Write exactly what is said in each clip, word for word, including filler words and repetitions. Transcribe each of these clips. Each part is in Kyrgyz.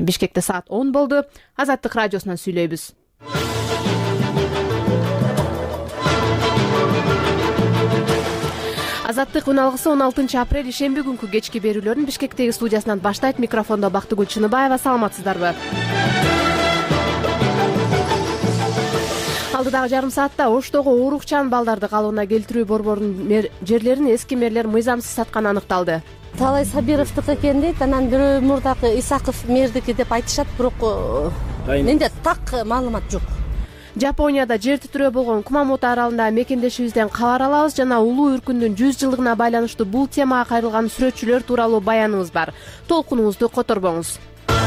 Бишкекте саат он болду. Азаттык радиосунан сүйлөйбүз. Азаттык үналгысы он алтынчы апрель ишемби күнкү кечки берүүлөрүн Бишкектеги студиясынан баштайт. Микрофондо Бактыгүл Чыныбаева. Саламатсыздарбы? Алдыдагы жарым саатта Оштогу уурукчан балдарды калыбына келтирүү борборунун жерлерин эски мэрлер мыйзамсыз сатканы аныкталды. Талай Сабировдук экен дейт, анан бирөө мурдакы Исаков мэрдики деп айтышат, бирок менде так маалымат жок. Жапонияда жер титирөө болгон Кумамото аралында мекендешибизден кабар алабыз жана улуу үркүндүн жүз жылдыгына байланыштуу бул темага кайрылган сүрөтчүлөр тууралуу баяныбыз бар. Толкунуңузду которбоңуз.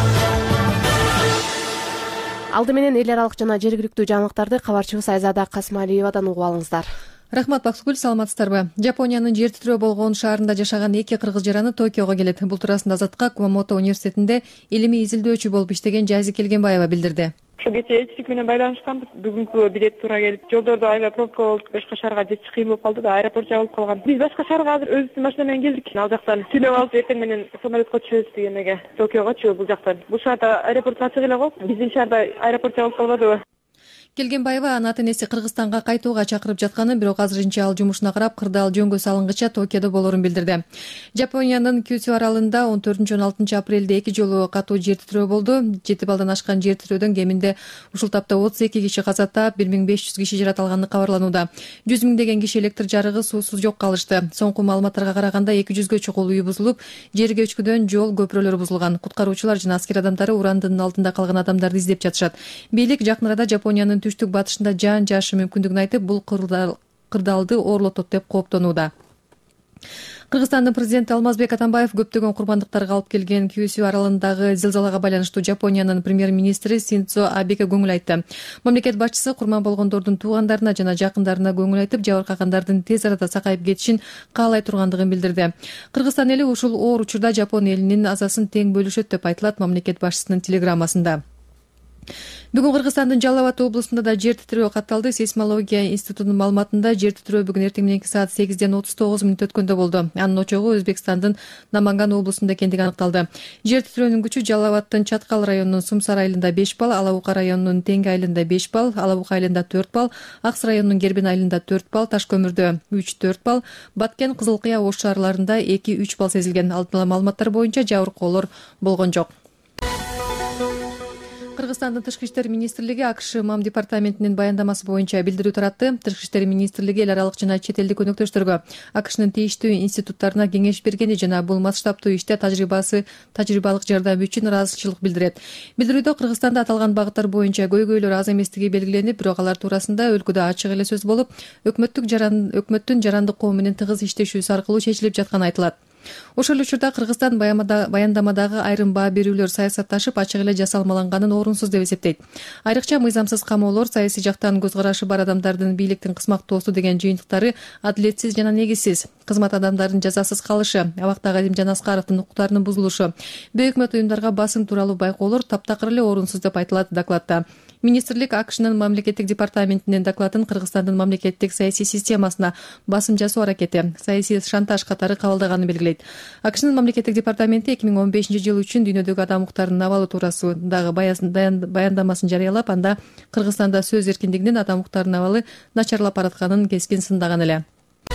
Алды менен эл аралык жана жергиликтүү жаңылыктарды кабарчыбыз Айзада Касмалиевадан угуп алыңыздар. Рахмат, Бактыгүл, саламатсыздарбы? Жапониянын жер титирөө болгон шаарында жашаган эки кыргыз жараны Токиого келет. Бул туурасында Азатка Кумамото университетинде илимий изилдөөчү болуп иштеген Жази Келгенбаева билдирди. Ошо кечээ элчилик менен байланышканбыз. Бүгүнкү билет туура келип, жолдордо аябай пробка болуп, башка шаарга жетиш кыйын болуп калды да, аэропорт жабылып калган. Биз башка шаарга азыр өзүбүздүн машина менен келдик. Ал жактан түнөп алып эртең менен самолетко түшөбүз дегенеге, Токиогочу бул жактан. Бул шаарда аэропорт ачык эле го. Биздин шаарда аэропорт жабылып калбадыбы? Келгенбаева анын ата-энеси Кыргызстанга кайтууга чакырып жатканын, бирок азырынча ал жумушуна карап кырдаал жөнгө салынгыча Токиодо болорун билдирди. Жапониянын Кюсю аралында он төртүнчү он алтынчы апрелде эки жолу катуу жер титирөө болду. жети балдан ашкан жер титирөөдөн кеминде ушул тапта отуз эки киши каза таап, бир миң беш жүз киши жарат алганы кабарланууда. жүз миңдеген киши электр жарыгы, суусуз жок калышты. Соңку маалыматтарга караганда эки жүзгө чукул үй бузулуп, жерге өчкүдөн жол, көпүрөлөр бузулган. Куткаруучулар жана аскер адамдары урандын алдында калган адамдарды издеп жатышат. Бийлик жакын арада Жапониянын түштүк батышында жаан жаашы мүмкүндүгүн айтып, бул кырдаалды ooрлотот деп кооптонууда. Кыргызстандын президенти Алмазбек Атамбаев көптөгөн курмандыктарга алып келген Кюсю аралындагы зилзалага байланыштуу Жапониянын премьер-министри Синдзо Абеге көңүл айтты. Мамлекет башчысы курман болгондордун туугандарына жана жакындарына көңүл айтып, жабыркагандардын тез арада сакайып кетишин каалай тургандыгын билдирди. Кыргызстан эли ушул оор учурда Жапон элинин азасын тең бөлүшөт деп айтылат мамлекет башчысынын телеграммасында. Бүгүн Кыргызстандын Жалал Абад облусунда да жер титирөө катталды. Сейсмология институтунун маалыматында жер титирөө бүгүн эртең мененки саат сегизден отуз тогуз мүнөт өткөндө болду. Анын очогу Өзбекстандын Наманган облусунда экендиги аныкталды. Жер титирөөнүн күчү Жалал Абадтын Чаткал районунун Сумсар айылында беш балл, Алабука районунун Теңге айылында беш балл, Алабука айылында төрт балл, Акс районунун Гербен айылында төрт балл, Ташкөмүрдө үч төрт балл, Баткен, Кызылкыя, Ош шаарларында эки үч балл сезилген. Алдын ала маалыматтар боюнча жабыркоолор болгон жок. Кыргызстандын Тышкы иштер министрлиги АКШ МАМ департаментинин баяндамасы боюнча билдирүү таратты. Тышкы иштер министрлиги эл аралык жана чет элдик өнөктөштөргө АКШнын тийиштүү институттарына кеңеш бергени жана бул масштабтуу иште тажрыйбасы тажрыйбалык жардам үчүн ыраазычылык билдирет. Билдирүүдө Кыргызстанда аталган багыттар боюнча көйгөйлөр аз эместиги белгиленип, бирок алар туурасында өлкөдө ачык эле сөз болуп, өкмөттүк жаран өкмөттүн жарандык кому менен тыгыз иштешүүсү аркылуу чечилип жатканы айтылат. Ошол учурда Кыргызстан баяндамадагы айрым баа берүүлөр саясатташып, ачык эле жасалмаланганын орунсуз деп эсептейт. Айрыкча мыйзамсыз камоолор, саясий жактан көз карашы бар адамдардын бийликтин кысмактоосу деген жыйынтыктары адилетсиз жана негизсиз. Кызмат адамдарынын жазасыз калышы, Абактагы Алим Жанаскаровдун укуктарынын бузулушу, бейөкмөт уюмдарга басым тууралуу байкоолор таптакыр эле орунсуз деп айтылат докладта. Министрлик АКШнын мамлекеттик департаментинин докладын Кыргызстандын мамлекеттик саясий системасына басым жасоо аракети, саясий шантаж катары кабылдаганын белгилейт. АКШнын мамлекеттик департаменти эки миң он бешинчи жыл үчүн дүйнөдөгү адам укуктарынын абалы туурасындагы баяндамасын жарыялап, анда Кыргызстанда сөз эркиндигинин, адам укуктарынын абалы начарлап баратканын кескин сындаган эле.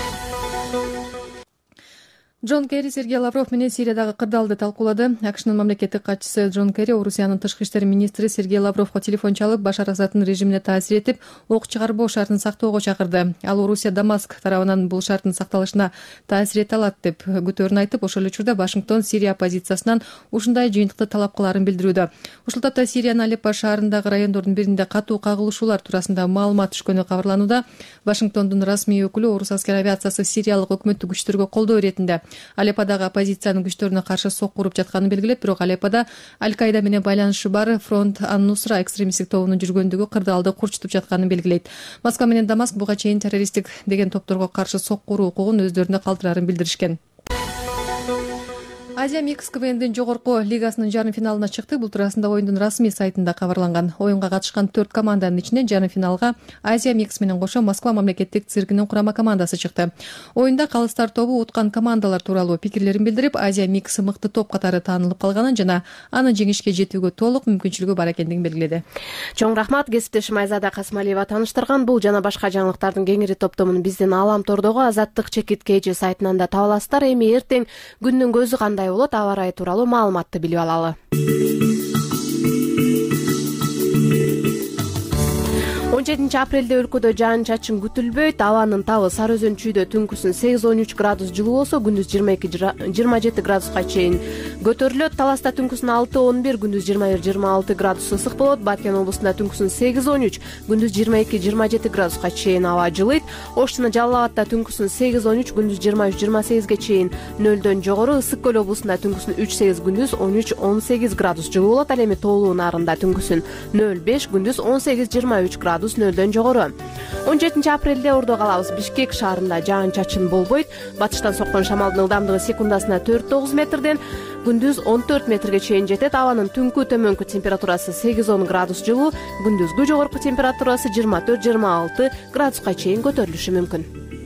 Джон Керри Сергей Лавров менен Сириядагы кырдаалды талкуулады. АКШнын мамлекеттик катчысы Джон Керри Орусиянын тышкы иштер министри Сергей Лавровго телефон чалып, Башар Асаддын режимине таасир этип, ок чыгарбоо шартын сактоого чакырды. Ал Орусия Дамаск тарабынан бул шарттын сакталышына таасир эте алат деп күтөөрүн айтып, ошол учурда Вашингтон Сирия оппозициясынан ушундай жыйынтыкты талап кылаарын билдирүүдө. Ушул тапта Сириянын Алеппо шаарындагы райондордун биринде катуу кагылышуулар туурасында маалымат түшкөнү кабарланууда. Вашингтондун расмий өкүлү орус аскер авиациясы сириялык өкмөттүк күчтөргө колдоо иретинде Алепподагы оппозициянын күчтөрүнө каршы сокку уруп жатканын белгилеп, бирок Алепподо Аль-Каида менен байланышы бар фронт Ан-Нусра экстремисттик тобунун жүргөндүгү кырдаалды курчутуп жатканын белгилейт. Москва менен Дамаск буга чейин террористтик деген топторго каршы сокку уруу укугун өздөрүнө калтырарын билдиришкен. Азия Микс КВНдин жогорку лигасынын жарым финалына чыкты. Бул туурасында оюндун расмий сайтында кабарланган. Оюнга катышкан төрт команданын ичинен жарым финалга Азия Микс менен кошо Москва мамлекеттик циркинин курама командасы чыкты. Оюнда калыстар тобу уткан командалар тууралуу пикирлерин билдирип, Азия Микс мыкты топ катары таанылып калганын жана анын жеңишке жетүүгө толук мүмкүнчүлүгү бар экендигин белгиледи. Чоң рахмат, кесиптешим Айзада Касмалиева тааныштырган. Бул жана башка жаңылыктардын кеңири топтомун биздин Алам тордогу Азаттык чекиткейчи сайтынан да таба аласыздар. Эми эртең күндүн көзү кандай болот, аба ырайы тууралуу маалыматты билип алалы. он жетинчи апрелде өлкөдө жаан чачын күтүлбөйт. Абанын табы Сары Өзөн чүйдө түнкүсүн сегиз он үч градус жылуу болсо, күндүз жыйырма эки жыйырма жети градуска чейин көтөрүлөт. Таласта түнкүсүн алты он бир, күндүз жыйырма бир жыйырма алты градус ысык болот. Баткен облусунда түнкүсүн сегиз он үч, күндүз жыйырма эки жыйырма жети градуска чейин аба жылыйт. Ош жана Жалал Абадта түнкүсүн сегиз он үч, күндүз жыйырма үч жыйырма сегизге чейин нөлдөн жогору. Ысык көл облусунда түнкүсүн үч сегиз, күндүз он үч он сегиз градус жылуу болот. Ал эми Тоолуу Нарында түнкүсүн нөл беш, күндүз он сегиз жыйырма үч градус нөлдөн жогору. он жетинчи апрелде Ордо калабыз. Бишкек шаарында жаан чачын болбойт. Батыштан соккон шамалдын ылдамдыгы секундасына төрт тогуз метрден күндүз он төрт метрге чейин жетет. Абанын түнкү төмөнкү температурасы сегиз он градус жылуу, күндүзгү жогорку температурасы жыйырма төрт жыйырма алты градуска чейин көтөрүлүшү мүмкүн.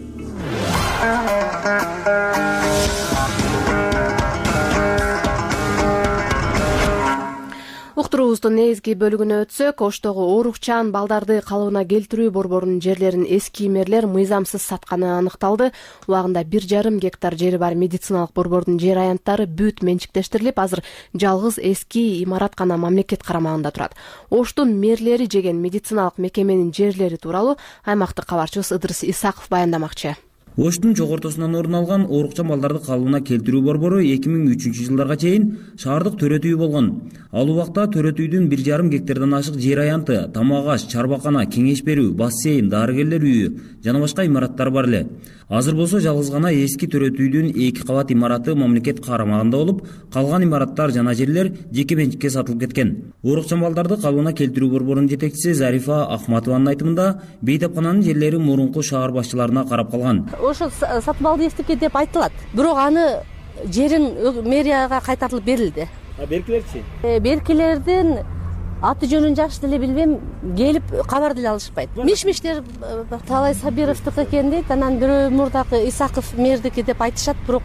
Уктуруубуздун негизги бөлүгүнө өтсөк, Оштогу оорукчан балдарды калыбына келтирүү борборунун жерлерин эски эмерлер мыйзамсыз сатканы аныкталды. Убагында бир жарым гектар жери бар медициналык борбордун жер аянттары бүт менчиктештирилип, азыр жалгыз эски имарат гана мамлекет карамагында турат. Оштун мэрлери жеген медициналык мекеменин жерлери тууралуу аймактык кабарчыбыз Ыдырыс Исаков баяндамакчы. Оштун жогортосунан орун алган оорукчан балдарды калыбына келтирүү борбору эки миң үчүнчү жылдарга чейин шаардык төрөтүү болгон. Ал убакта төрөтүүдүн бир жарым гектардан ашык жер аянты, тамак аш, чарбакана, кеңеш берүү, бассейн, дарыгерлер үйү жана башка имараттар бар эле. Азыр болсо жалгыз гана эски төрөтүүдүн эки кабат имараты мамлекет карамагында болуп, калган имараттар жана жерлер жеке менчикке сатылып кеткен. Оорукчан балдарды калыбына келтирүү борборунун жетекчиси Зарифа Ахматованын айтымында, бейтапкананын жерлери мурунку шаар башчыларына карап калган. Ошо сатып алды эстики деп айтылат. Бирок аны жерин мэрияга кайтарылып берилди. А беркилерчи? Беркилердин аты жөнүн жакшы деле билбейм, келип кабар деле алышпайт. Миш-миштер Талай Сабировдуку экен дейт, анан бирөө мурдакы Исаков мэрдики деп айтышат, бирок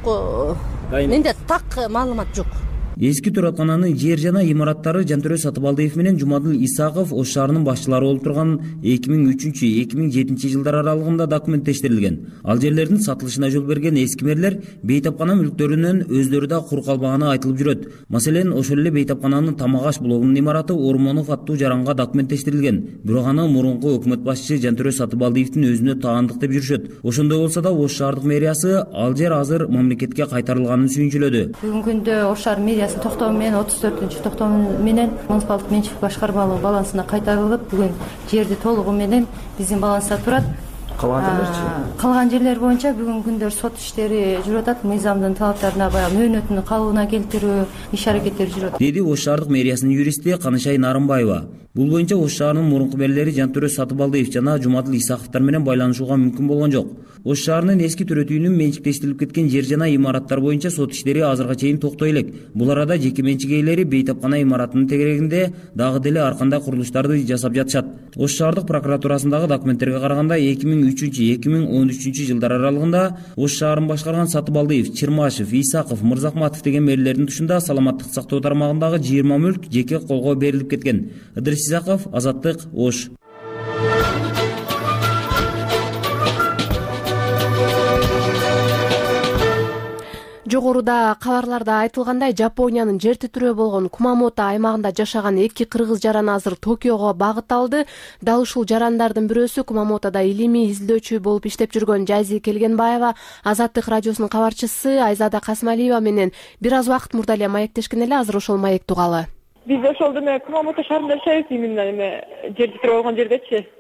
менде так маалымат жок. Эски төрөткананын жер жана имараттары Жантөрө Сатыбалдиев менен Жумадыл Исаков Ош шаарынын башчылары болуп турган эки миң үчүнчү эки миң жетинчи жылдар аралыгында документтештирилген. Ал жерлердин сатылышына жол берген эскимерлер бейтапкана мүлктөрүнөн өздөрү да кур калбаганы айтылып жүрөт. Маселен, ошол эле бейтапкананын Тамак аш блогунун имараты Ормонов аттуу жаранга документтештирилген. Бирок аны мурунку өкмөт башчысы Жантөрө Сатыбалдиевдин өзүнө таандык деп жүрүшөт. Ошондой болсо да Ош шаардык мэриясы ал жер азыр мамлекетке кайтарылганын сүйүнчүлөдү. Бүгүнкү күндө Ош шаар мэриясы токтому менен отуз төртүнчү токтому менен муниципалдык менчик башкармалык балансына кайтарылып, бүгүн жерди толугу менен биздин баланста турат. Калган жерлерчи? Калган жерлер боюнча бүгүнкү күндөр сот иштери жүрүп атат. Мыйзамдын талаптарына баягы мөөнөтүн калыбына келтирүү иш аракеттери жүрүп атат. Деди Ош шаардык мэриясынын юристи Канышай Нарымбаева. Бул боюнча Ош шаарынын мурунку мэрлери Жантөрө Сатыбалдиев жана Жумадыл Исаковдор менен байланышууга мүмкүн болгон жок. Ош шаарынын эски төрөтүүнүн менчиктештирилип кеткен жер жана имараттар боюнча сот иштери азырга чейин токтой элек. Бул арада жеке менчик ээлери бейтапкана имаратынын тегерегинде дагы деле ар кандай курулуштарды жасап жатышат. Ош шаардык прокуратурасындагы документтерге караганда эки миң үчүнчү эки миң он үчүнчү жылдар аралыгында Ош шаарын башкарган Сатыбалдиев, Чырмашев, Исаков, Мырзахматов деген мэрлердин тушунда саламаттык сактоо тармагындагы жыйырма мүлк жеке колго берилип кеткен. Ыдырыс Исаков, Азаттык, Ош. Жогоруда кабарларда айтылгандай, Жапониянын жер титирөө болгон Кумамото аймагында жашаган эки кыргыз жаран азыр Токиого багыт алды. Дал ушул жарандардын бирөөсү Кумамотода илимий изилдөөчү болуп иштеп жүргөн Жази Келгенбаева Азаттык радиосунун кабарчысы Айзада Касмалиева менен бир аз убакыт мурда эле маектешкен эле. Азыр ошол маек тугалы. Биз ошол эме Кумамото шаарында жашайбыз, именно эме жер титирөө болгон жердечи.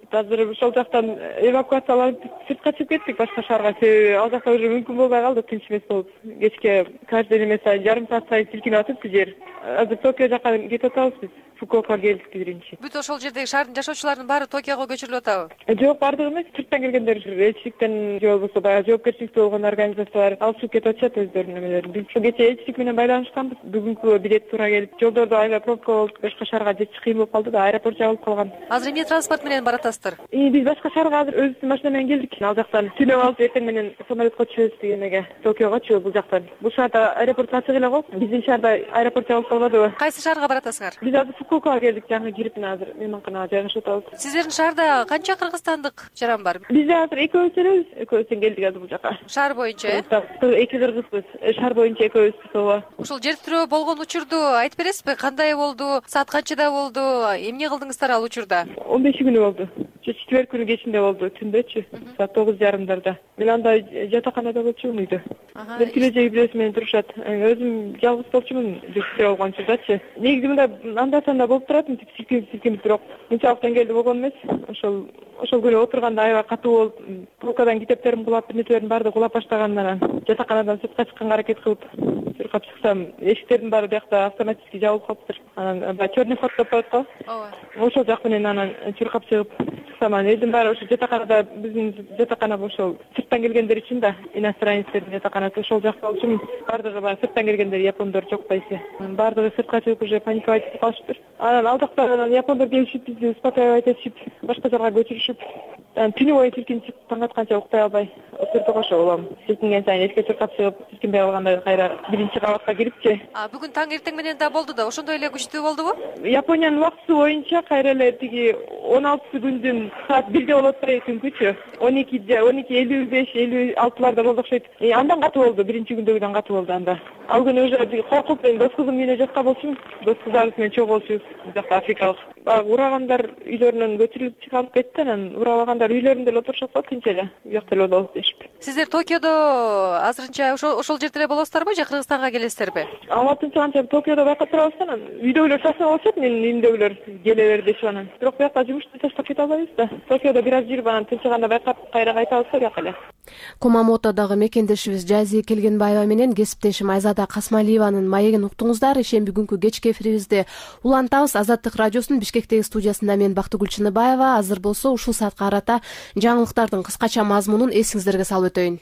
азыр ошол жактан эвакуацияланып сыртка чыгып кеттик башка шаарга. Себеби ал жакта уже мүмкүн болбой калды, тынч эмес болуп. Кечке каждый неме сайын жарым саат сайын силкинип атыптыр жер. Азыр Токио жака кетип атабыз биз. Фукуокага келдик биринчи. Бүт ошол жердеги шаардын жашоочуларынын баары Токиого көчүрүлүп атабы? Жок, бардыгы эмес. Сырттан келгендер, элчиликтен же болбосо баягы жоопкерчиликтүү болгон организациялар алып чыгып кетип атышат өздөрүнүн немелерин. Биз ушул кече элчилик менен байланышканбыз. Бүгүнкү билет туура келип, жолдордо аябай пробка болуп, башка шаарга жетиш кыйын болуп калды да, аэропорт жабылып калган. Азыр эмне транспорт менен баратасыздар? Биз башка шаарга азыр өзүбүздүн машина менен келдик. Ал жактан түнөп алып эртең менен самолетко түшөбүз дегенеге. Токиогочу бул жактан. Бул шаарда аэропорт ачык эле го. Биздин шаарда аэропорт жабылып калбадыбы? Кайсы шаарга баратасыңар? Биз азыр Фукуокага келдик, жаңы кирип азыр мейманканага жайгашып атабыз. Сиздердин шаарда канча кыргызстандык жаран бар? Бизде азыр экөөбүз элебиз, экөөбүздөн келдик азыр бул жака. Шаар боюнча э? Эки кыргызбыз. Шаар боюнча экөөбүзбүз ооба. Ушул жер тирөө болгон учурду айтып бересизби? Кандай болду? Саат канчада болду? Эмне кылдыңыздар ал учурда? он беши күнү болду. Четверг күнү кечинде болду, түндөчү, саат тогуз жарымдарда. Мен анда жатаканада болчумун үйдө. Бир килежеги бирөөсү менен турушат. Өзүм жалгыз болчумун, жүрүп болгон учурдачы. Негизи мында анда санда болуп турат, силкинип силкинип, бирок мынчалык деңгээлде болгон эмес. Ошол ошол күнү отурганда аябай катуу болуп, полкадан китептерим кулап, нерселердин баары кулап баштагандан жатаканадан сыртка чыкканга аракет кылып, чуркап чыксам, эшиктердин баары биякта автоматически жабылып калыптыр. Анан черный ход деп коет го. Ооба. Ошол жак менен анан чуркап чыгып чыксам, анан элдин баары ошо жатаканада, биздин жатакана ошол сырттан келгендер үчүн да, иностранецтердин жатаканасы ошол жакта болчумун. Бардыгы баары сырттан келгендер, япондор жок байсы. Бардыгы сыртка чыгып уже паниковать этип калышыптыр. Анан ал жактан анан япондор келишип, бизди успокаивать этишип, башка жака көчүрүшүп, түнү бою силкинип таң атканча укпай албай отурдук ошо улам. Силкинген сайын эске чуркап чыгып, силкинбей калганда кайра биринчи кабатка кирипчи. А бүгүн таң эртең менен да болду да, ошондой эле күчтүү болдубу? Япониянын убактысы боюнча кайра эле тиги он алтысы күндүн саат бирде болот да, түнкүчү. он экиде, он эки элүү беш, элүү алтыларда болду окшойт. Андан катуу болду, биринчи күндөгүдөн катуу болду анда. Ал күнү уже коркуп, мен дос кызым үйүнө жаткан болчумун. Дос кыздарыбыз менен чогуу болчубуз, бизакта африкалык. Урагандар үйлөрүнөн көтөрүлүп чыгарып кетти, анан урабагандар үйлөрүндө эле отурушат го, тынч эле. Биякта эле болобуз дешип. Сиздер Токиодо азырынча ошол ошол жерде эле болосуздарбы же Кыргызстанга келесиздерби? Аматынча канча Токиодо байкап турабыз анан үйдөгүлөр чачып алышат, менин үйүмдөгүлөр келе бер дешип анан. Бирок биякта жумушту таштап кете албайбыз да. Токиодо бир аз жүрүп анан тынчыганда байкап кайра кайтабыз да бияка эле. Кумамотодогу мекендешибиз Жази Келгенбаева менен кесиптешим Айзада Касмалиеванын маегин уктуңуздар. Ишемби күнкү кечки эфирибизди улантабыз. Азаттык радиосунун Бишкектеги студиясында мен Бактыгүл Чыныбаева. Азыр болсо ушул саатка карата жаңылыктардын кыскача мазмунун эсиңиздерге салып өтөйүн.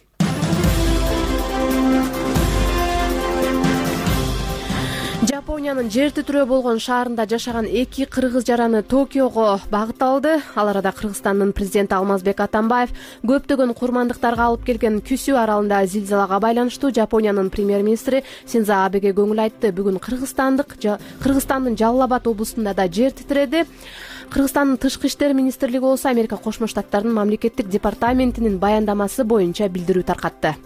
Япониянын жер титирөө болгон шаарында жашаган эки кыргыз жараны Токиого багытталды. Ал арада Кыргызстандын президенти Алмазбек Атамбаев көптөгөн курмандыктарга алып келген Кюсю аралында зилзалага байланыштуу Япониянын премьер-министри Синдзо Абеге көңүл айтты. Бүгүн Кыргызстандык Кыргызстандын Жалал Абад облусунда да жер титиреди. Кыргызстандын тышкы иштер министрлиги болсо Америка Кошмо Штаттарынын мамлекеттик департаментинин баяндамасы боюнча билдирүү таркатты.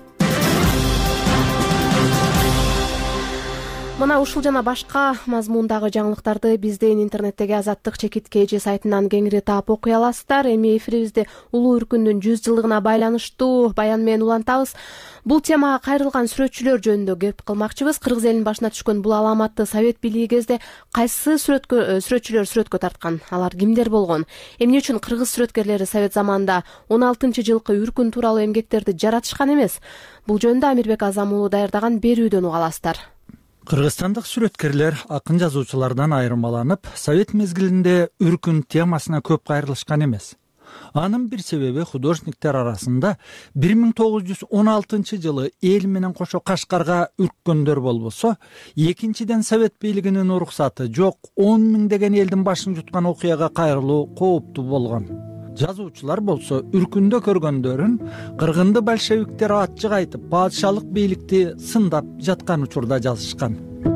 Мына ушул жана башка мазмундагы жаңылыктарды биздин интернеттеги Азаттык чекит кж сайтынан кеңири таап окуй аласыздар. Эми эфирибизди улуу үркүндүн жүз жылдыгына байланыштуу баян менен улантабыз. Бул темага кайрылган сүрөтчүлөр жөнүндө кеп кылмакчыбыз. Кыргыз элинин башына түшкөн бул аламатты Совет бийлиги кезде кайсы сүрөткө сүрөтчүлөр сүрөткө тарткан? Алар кимдер болгон? Эмне үчүн кыргыз сүрөткерлери Совет заманында он алтынчы жылкы үркүн тууралуу эмгектерди жаратышкан эмес? Бул жөнүндө Амирбек Азам уулу даярдаган берүүдөн уга аласыздар. Кыргызстандык сүрөткерлер акын жазуучулардан айырмаланып, Совет мезгилинде үркүн темасына көп кайрылышкан эмес. Анын бир себеби художниктер арасында бир миң тогуз жүз он алтынчы жылы эл менен кошо Кашкарга үрккөндөр болбосо, экинчиден Совет бийлигинин уруксаты жок он миңдеген элдин башын жуткан окуяга кайрылуу кооптуу болгон. Жазуучулар болсо үркүндө көргөндөрүн кыргынды большевиктер ачык айтып, падышалык бийликти сындап жаткан учурда жазышкан.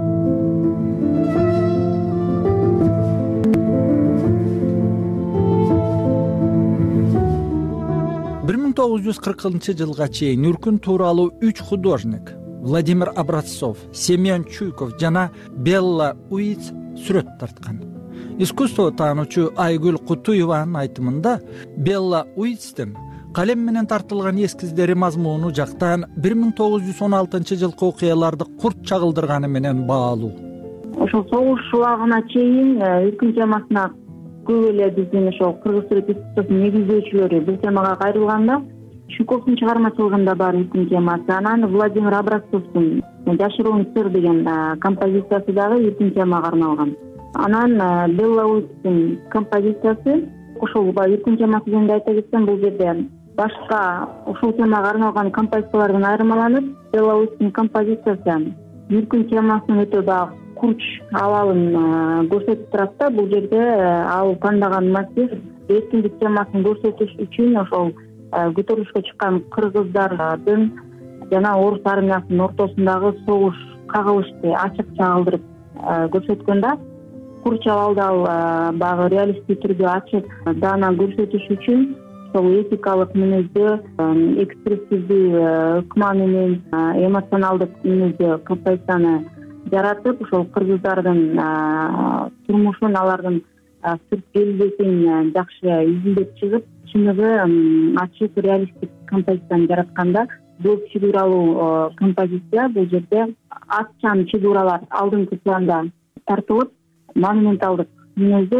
бир миң тогуз жүз кыркынчы жылга чейин үркүн тууралуу үч художник Владимир Образцов, Семен Чуйков жана Белла Уиц сүрөт тарткан. Искусство таануучу Айгүл Кутуеванын айтымында Белла Уицтин калем менен тартылган эскиздери мазмуну жактан бир миң тогуз жүз он алтынчы жылкы окуяларды курт чагылдырганы менен баалуу. Ошол согуш убагына чейин үркүн темасына көп эле биздин ошол кыргыз сүрөт институтунун негиздөөчүлөрү бул темага кайрылганда Чуйковдун чыгармачылыгында бар иркин темасы, анан Владимир Образцовдун Жашыруун сыр деген композициясы дагы иркин темага арналган. Анан Белла Уитстин композициясы, ошол иркин темасы жөнүндө айта кетсем, бул жерде башка ушул темага арналган композициялардан айырмаланып, Белла Уитстин композициясы иркин темасынын өтө баягы курч абалын көрсөтүп турат да. Бул жерде ал тандаган мотив эркиндик темасын көрсөтүш үчүн ошол көтөрүлүшкө чыккан кыргыздардын жана орус армиясынын ортосундагы согуш кагылышты ачык чагылдырып көрсөткөн да. Курч абалды ал баягы реалисттик түрдө ачык даана көрсөтүш үчүн ошол этикалык мүнөздө, экспрессивдүү ыкма менен эмоционалдык мүнөздө композицияны жаратып, ошол кыргыздардын турмушун, алардын сырт келбетин жакшы изилдеп чыгып, чыныгы ачык реалисттик композицияны жаратканда, бул фигуралуу композиция бул жерде атчан фигуралар алдыңкы планда тартылып, монументалдык мүнөздө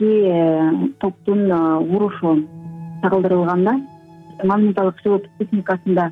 эки топтун урушу чагылдырылганда, монументалдык живопись техникасында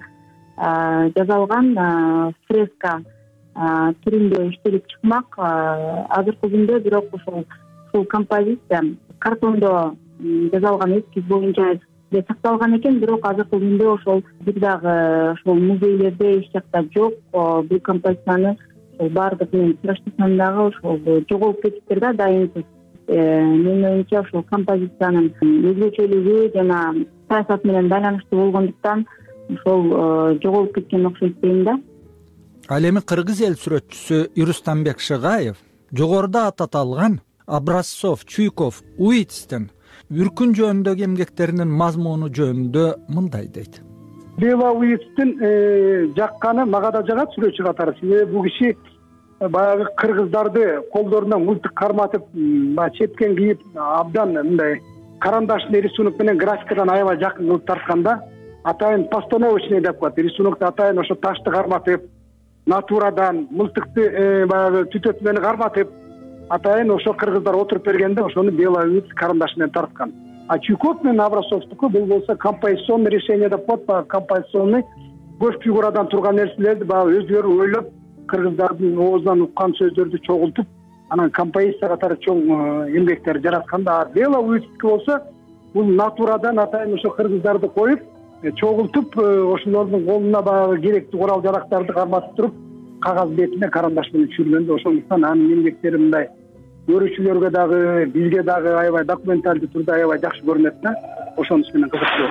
жасалган фреска түрүндө иштелип чыкмак. Азыркы күндө бирок ошол ушул композиция картондо жасалган эскиз боюнча сакталган экен, бирок азыркы күндө ошол бир дагы ошол музейлерде эч жакта жок. Бул композицияны баардык менин тираж дагы ошол жоголуп кетиптир да, дайынсыз. Менин оюмча ошол композициянын өзгөчөлүгү жана саясат менен байланыштуу болгондуктан ошол жоголуп кеткен окшойт дейм да. Ал эми кыргыз эл сүрөтчүсү Ирустамбек Шыгаев жогоруда аталган Образцов, Чуйков, Уитстин үркүн жөнүндөгү эмгектеринин мазмуну жөнүндө мындай дейт. Белла Уитстин жакканы мага да жагат сүрөтчү катары. Себеби бул киши баягы кыргыздарды колдорунан мылтык карматып, чепкен кийип, абдан мындай карандашный рисунок менен графикадан аябай жакын кылып тартканда, атайын постановочный деп коет. Рисунокто атайын ошо ташты карматып, натурадан мылтыкты баягы түтөтмөнү карматып, атайын ошо кыргыздар отуруп бергенде ошону Белла Уитс карандаш менен тарткан. А Чуйков менен Образцовдуку бул болсо композиционный решение деп коет, композиционный көз фигурадан турган нерселерди баягы өздөрү ойлоп, кыргыздардын оозунан уккан сөздөрдү чогултуп, анан композиция катары чоң эмгектер жаратканда. Белла Уитстики болсо бул натурадан атайын ошо кыргыздарды коюп, чогултуп, ошолордун колуна баягы керектүү курал жарактарды карматып туруп, кагаз бетине карандаш менен түшүргөндө, ошондуктан анын эмгектери мындай көрүүчүлөргө дагы, бизге дагы аябай документалдуу түрдө аябай жакшы көрүнөт да. Ошонусу менен кызыктуу.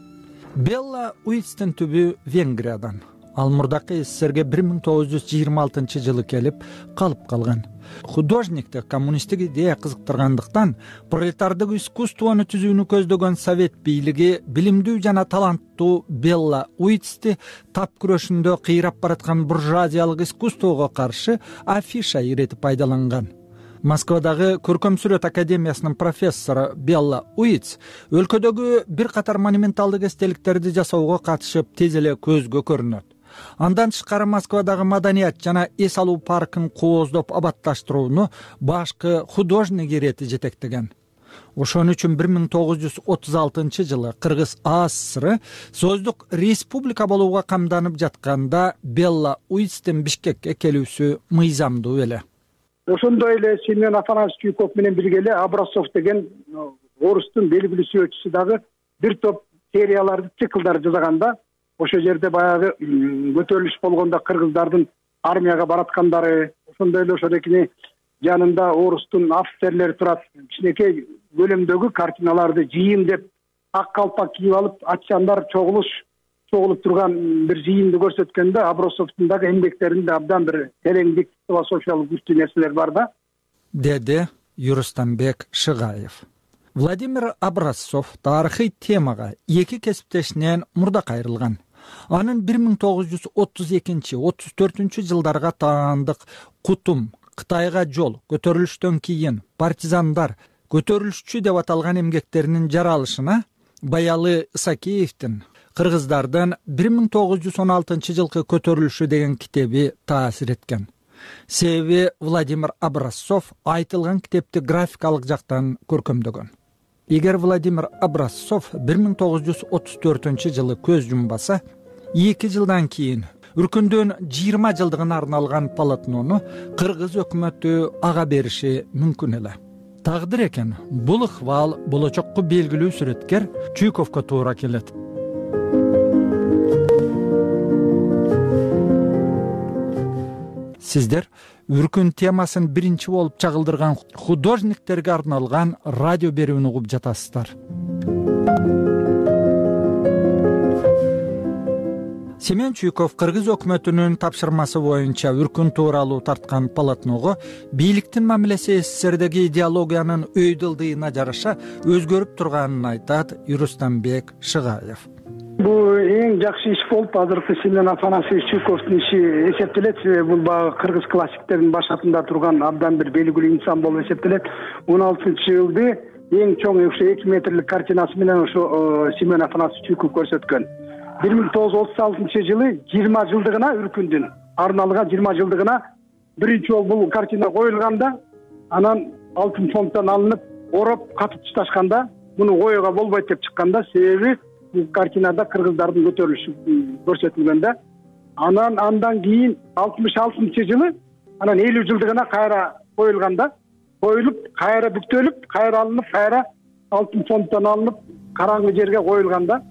Белла Уитстин түбү Венгриядан. Ал мурдакы СССРге бир миң тогуз жүз жыйырма алтынчы жылы келип калып калган. Художникти коммунисттик идея кызыктыргандыктан пролетардык искусствону түзүүнү көздөгөн совет бийлиги билимдүү жана таланттуу Белла Уитсти тап күрөшүндө кыйрап бараткан буржуазиялык искусствого каршы афиша иретип пайдаланган. Москвадагы Көркөм сүрөт академиясынын профессору Белла Уитс өлкөдөгү бир катар монументалдык эстеликтерди жасоого катышып тез эле көзгө көрүнөт. Андан тышкары Москвадагы маданият жана эс алуу паркын кооздоп абатташтырууну башкы художник ирети жетектеген. Ошон үчүн бир миң тогуз жүз отуз алтынчы жылы Кыргыз АССР Союздук республика болууга камданып жатканда Белла Уитстин Бишкекке келүүсү мыйзамдуу эле. Ошондой эле Семен Афанасьевич Чуйков менен бирге эле Образцов деген орустун белгилүү сүрөтчүсү дагы бир топ серияларды, циклдар жасаганда, ошол жерде баягы көтөрүлүш болгондо кыргыздардын армияга бараткандары, ошондой эле ошол экини жанында орустун офицерлери турат, кичинекей көлөмдөгү картиналарды жыйын деп ак калпак кийип алып, атчандар чогулуш чогулуп турган бир жыйынды көрсөткөндө Образцовдун дагы эмгектеринде абдан бир тереңдик, философиялык күчтүү нерселер бар да, деди Ирустамбек Шыгаев. Владимир Образцов тарыхый темага эки кесиптешинен мурда кайрылган. Анын бир миң тогуз жүз отуз экинчи — отуз төртүнчү жылдарга таандык Кутум, Кытайга жол, көтөрүлүштөн кийин, партизандар, көтөрүлүшчү деп аталган эмгектеринин жаралышына Баялы Исакеевдин Кыргыздардын бир миң тогуз жүз он алтынчы жылкы көтөрүлүшү деген китеби таасир эткен. себеби Владимир Образцов айтылган китепти графикалык жактан көркөмдөгөн. Эгер Владимир Образцов бир миң тогуз жүз отуз төртүнчү жылы көз жумбаса, эки жылдан кийин Үркүндүн жыйырма жылдыгына арналган полотнону кыргыз өкмөтү ага бериши мүмкүн эле. Тагдыр экен, бул ыкбал болочокко белгилүү сүрөткер Чуйковго туура келет. Сиздер Үркүн темасын биринчи болуп чагылдырган художниктерге арналган радио берүүнү угуп жатасыздар. Семен Чуйков кыргыз өкмөтүнүн тапшырмасы боюнча Үркүн тууралуу тарткан полотного бийликтин мамилеси СССРдеги идеологиянын өйдөлдыйына жараша өзгөрүп турганын айтат Юрустамбек Шыгаев. Бул эң жакшы иш болуп, азыркы Семен Афанасьевич Чуйковдун иши эсептелет. Бул баягы кыргыз классиктеринин башатында турган абдан бир белгилүү инсан болуп эсептелет. он алтынчы жылды эң чоң ошо эки метрлик картинасы менен ошо Семен Афанасьевич Чуйков көрсөткөн. бир миң тогуз жүз отуз алтынчы жылы жыйырма жылдыгына Үркүндүн арналган жыйырма жылдыгына биринчи жолу бул картина коюлганда, анан алтын фонддон алынып, ороп катып ташташканда, муну коюуга болбойт деп чыкканда, себеби бул картинада кыргыздардын көтөрүлүшү көрсөтүлгөн да. Анан андан кийин алтымыш алтынчы жылы анан элүү жылдыгына кайра коюлганда, коюлуп, кайра бүктөлүп, кайра алынып, кайра алтын фонддон алынып, караңгы жерге коюлганда.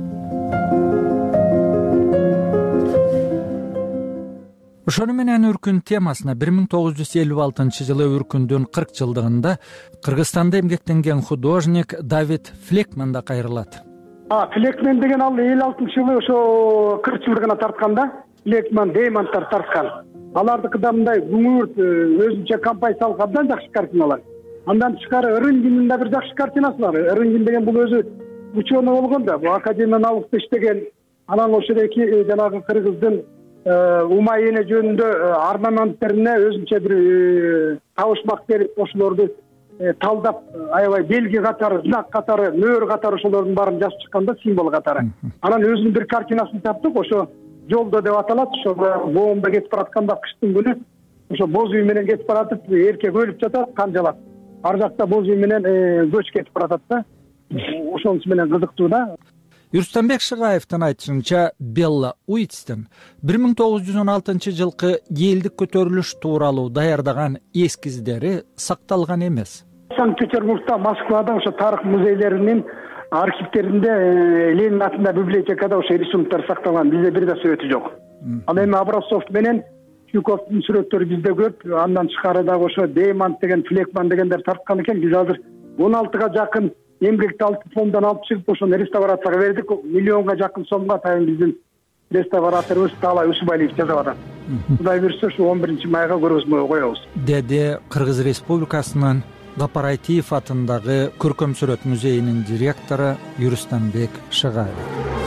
Ошону менен Үркүн темасына бир миң тогуз жүз элүү алтынчы жылы Үркүндүн кырк жылдыгында Кыргызстанда эмгектенген художник Давид Флекман да кайрылат. А, Флекман деген ал элүү алтынчы жылы ошо кырк жылдыгына тартканда, Флекман, Деймонттар тарткан. Алардыкыда мындай күңүрт, өзүнчө композициялык абдан жакшы картиналар. Андан тышкары Рынгиндин да бир жакшы картинасы бар. Рынгин деген бул өзү ученый болгон да, бул академия наукада иштеген. Анан ошодоки жанагы кыргыздын умай эне жөнүндө армаменттерине өзүнчө бир табышмак берип, ошолорду талдап, аябай белги катары, знак катары, мөөр катары ошолордун баарын жазып чыкканда, символ катары. Анан өзүнүн бир картинасын таптык, ошо жолдо деп аталат, ошо боомдо кетип баратканда кыштын күнү, ошо боз үй менен кетип баратып, эркек өлүп жатат, кан жалат. Ар жакта боз үй менен көч кетип баратат да. Ошонусу менен кызыктуу да. Юрустамбек Шыгаевдин айтышынча, Белла Уитстин бир миң тогуз жүз он алтынчы жылкы элдик көтөрүлүш тууралуу даярдаган эскиздери сакталган эмес. Санкт-Петербургда, Москвада ошо тарых музейлеринин архивтеринде Ленин атында библиотекада ошо рисунктар сакталган. Бизде бир да сүрөтү жок. Ал эми Образцов менен Чуйковдун сүрөттөрү бизде көп. Андан тышкары дагы ошо Деймонт деген, Флекман дегендер тарткан экен. Биз азыр он алтыга жакын эмгекти алтын фонддон алып чыгып, ошону реставрацияга бердик. Миллионга жакын сомго атайын биздин реставраторубуз Таалай Усубалиев жасап атат. Кудай буйрса, ушу он биринчи майга көргөзмөгө коебуз. Деди Кыргыз Республикасынын Гапарайтиев атындагы Көркөм сүрөт музейинин директору Юрустамбек Шыгаев.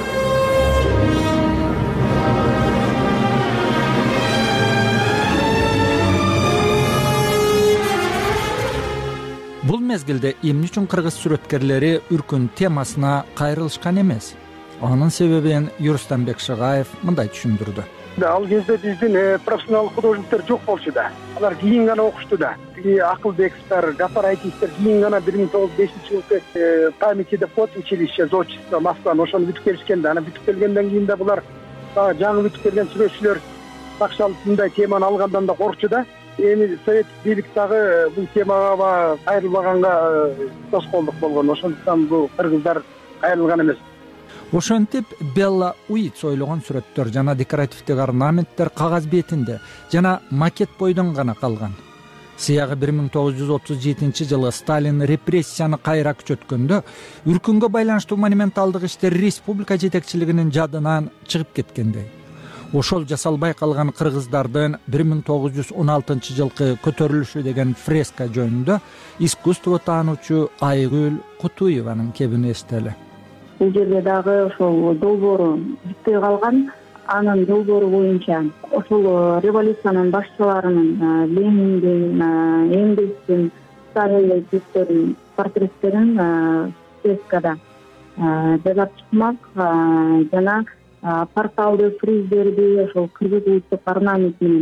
Бул мезгилде эмне үчүн кыргыз сүрөткерлери Үркүн темасына кайрылышкан эмес? Анын себебин Юрустамбек Шыгаев мындай түшүндүрдү. Ал кезде биздин профессионалдык художниктер жок болчу да. Алар кийин гана окушту да. Акылбековдор, Гапарайтиевдер кийин гана бир миң тогуз жүз бешинчи жылкы памяти деп коет училище, зодчество Москваны ошону бүтүп келишкен да. Анан бүтүп келгенден кийин да булар дагы жаңы бүтүп келген сүрөтчүлөр такшалып мындай теманы алгандан да коркчу да. Эми совет бийлик дагы бул темага кайрылбаганга тоскоолдук болгон. Ошондуктан бул кыргыздар кайрылган эмес. Ошентип Белла Уитс ойлогон сүрөттөр жана декоративдик орнаменттер кагаз бетинде жана макет бойдон гана калган. Сыягы бир миң тогуз жүз отуз жетинчи жылы Сталин репрессияны кайра күчөткөндө Үркүнгө байланыштуу монументалдык иштер республика жетекчилигинин жадынан чыгып кеткендей. Ошол жасалбай калган кыргыздардын бир миң тогуз жүз он алтынчы жылкы көтөрүлүшү деген фреска жөнүндө искусство таануучу Айгүл Кутуеванын кебин эстели. Бул жерде дагы ошол долбоору бүтпөй калган. Анын долбоору боюнча ошол революциянын башчыларынын Лениндин, Энгельстин, Сталиндин жүздөрүнүн портреттерин фрескада жасап чыкмак жана порталды фриздерди ошол кыргыз улуттук орнамент менен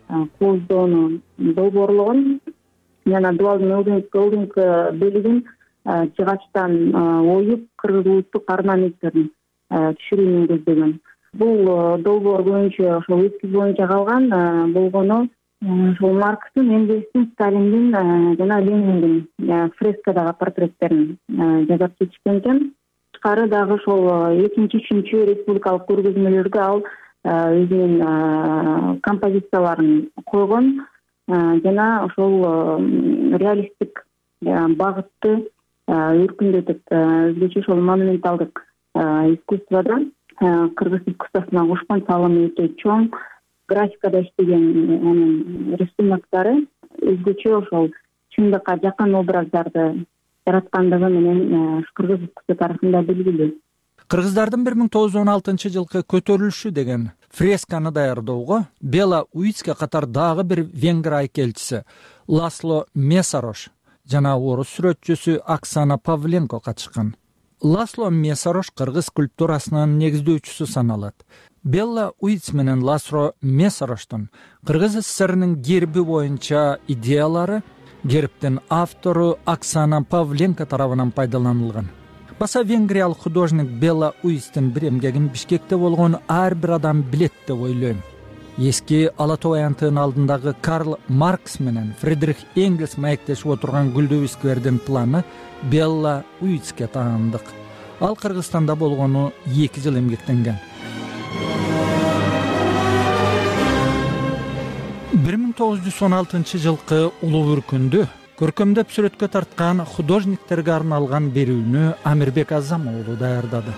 кооздоону долбоорлогон жана дубалдын ылдыңкы бөлүгүн жыгачтан оюп кыргыз улуттук орнаменттерин түшүрүүнү көздөгөн. Бул долбоор көбүнчө ошол эскиз боюнча калган болгону ошол Маркстин, Энгельстин, Сталиндин жана Лениндин фрескадагы портреттерин жасап кетишкен экен. Тышкары дагы ошол экинчи, үчүнчү республикалык көргөзмөлөргө ал өзүнүн композицияларын койгон жана ошол реалисттик багытты өркүндөтүп, өзгөчө ошол монументалдык искусствода кыргыз искусствосуна кошкон салымы өтө чоң. Графикада иштеген анын рисуноктору өзгөчө ошол чындыкка жакын образдарды жараткандыгы менен кыргыз искусство тарыхында белгилүү. Кыргыздардын бир миң тогуз жүз он алтынчы жылкы көтөрүлүшү деген фресканы даярдоого Бела Уицке катар дагы бир венгер айкелчиси Ласло Месарош жана орус сүрөтчүсү Оксана Павленко катышкан. Ласло Месарош кыргыз скульптурасынын негиздөөчүсү саналат. Белла Уиц менен Ласло Месароштун Кыргыз СССРнин герби боюнча идеялары гербтин автору Оксана Павленко тарабынан пайдаланылган. Баса венгриялык художник Белла Уицтин бир эмгегин Бишкекте болгон ар бир адам билет деп ойлойм. Эски Ала Тоо аянтынын алдындагы Карл Маркс менен Фридрих Энгельс маектешип отурган гүлдөө сквердин планы Белла Уицке таандык. Ал Кыргызстанда болгону эки жыл эмгектенген. бир миң тогуз жүз он алтынчы жылкы улуу бүркүндү көркөмдөп сүрөткө тарткан художниктерге арналган берүүнү Амирбек Азам уулу даярдады.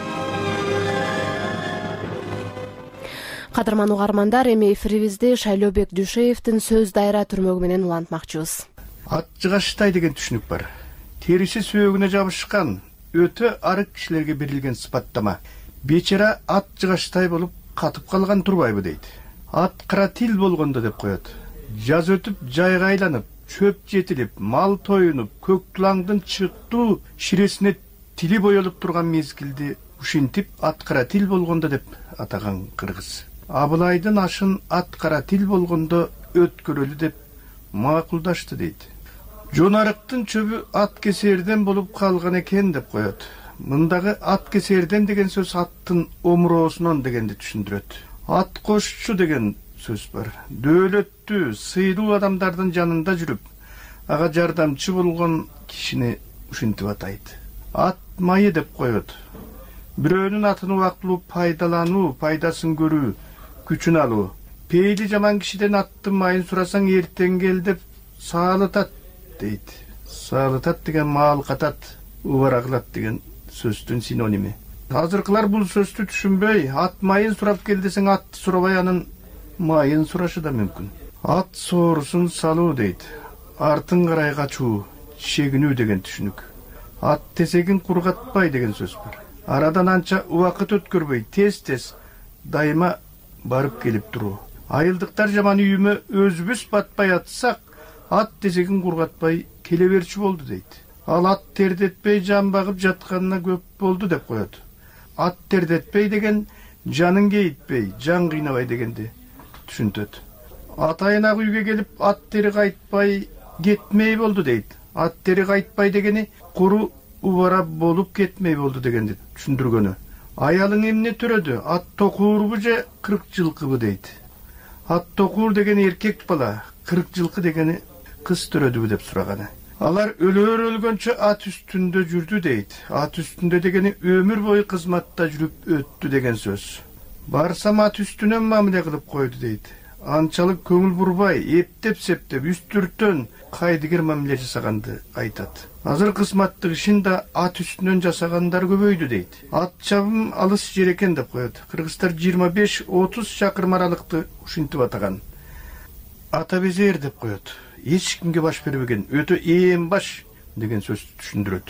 Кадырман угармандар, эми эфирибизди Шайлообек Дүйшеевдин сөз дайра түрмөгү менен улантмакчыбыз. Ат жыгачтай деген түшүнүк бар. Териси сөөгүнө жабышкан, өтө арык кишилерге берилген сыпаттама. Бечара ат жыгачтай болуп катып калган турбайбы дейт. Ат кара тил болгондо деп коет. Жаз өтүп, жайга айланып, чөп жетилип, мал тоюнуп, көк тулаңдын чыктуу ширесине тили боелуп турган мезгилди ушинтип ат кара тил болгондо деп атаган кыргыз. Абылайдын ашын ат кара тил болгондо өткөрөлү деп макулдашты дейт. Жонарыктын чөбү ат кесерден болуп калган экен деп коет. Мындагы ат кесерден деген сөз аттын омуроосунан дегенди түшүндүрөт. Ат кошчу деген сөз бар. Дөөлөттүү, сыйлуу адамдардын жанында жүрүп, ага жардамчы болгон кишини ушинтип атайт. Ат майы деп коет. Бирөөнүн атын убактылуу пайдалануу, пайдасын көрүү, күчүн алуу. Пейли жаман кишиден аттын майын сурасаң эртең кел деп саалытат дейт. Саалытат деген маал катат, убара кылат деген сөздүн синоними. Азыркылар бул сөздү түшүнбөй, ат майын сурап кел десең атты сурабай анын майын сурашы да мүмкүн. Ат соорусун салуу дейт. Артын карай качуу, чегинүү деген түшүнүк. Ат тесегин кургатпай деген сөз бар. Арадан анча убакыт өткөрбөй, тез-тез дайыма барып келип туруу. Айылдыктар жаман үйүмө өзүбүз батпай атсак, ат тесегин кургатпай келе берчү болду дейт. Ал ат тердетпей жан багып жатканына көп болду деп коет. Ат тердетпей деген жанын кейитпей, жан кыйнабай дегенди түшүнтөт. Атайын-ак үйгө келип ат тери кайтпай кетмей болду дейт. Ат тери кайтпай дегени куру убара болуп кетмей болду дегенди түшүндүргөнү. Аялың эмне төрөдү? Ат токуурбу же кырк жылкыбы дейт. Ат токуур деген эркек бала, кырк жылкы дегени кыз төрөдүбү деп сураганы. Алар өлөр өлгөнчө ат үстүндө жүрдү дейт. Ат үстүндө дегени өмүр бою кызматта жүрүп өттү деген сөз. Барсам ат үстүнөн мамиле кылып койду дейт. Анчалык көңүл бурбай, эптеп-септеп, үстүртөн кайдыгер мамиле жасаганды айтат. Азыр кызматтык ишин да ат үстүнөн жасагандар көбөйдү дейт. Ат чабым алыс жер экен деп коет. Кыргыздар жыйырма беш отуз чакырым аралыкты ушинтип атаган. Ата безер деп коет. Эч кимге баш бербеген, өтө ээн баш деген сөз түшүндүрөт.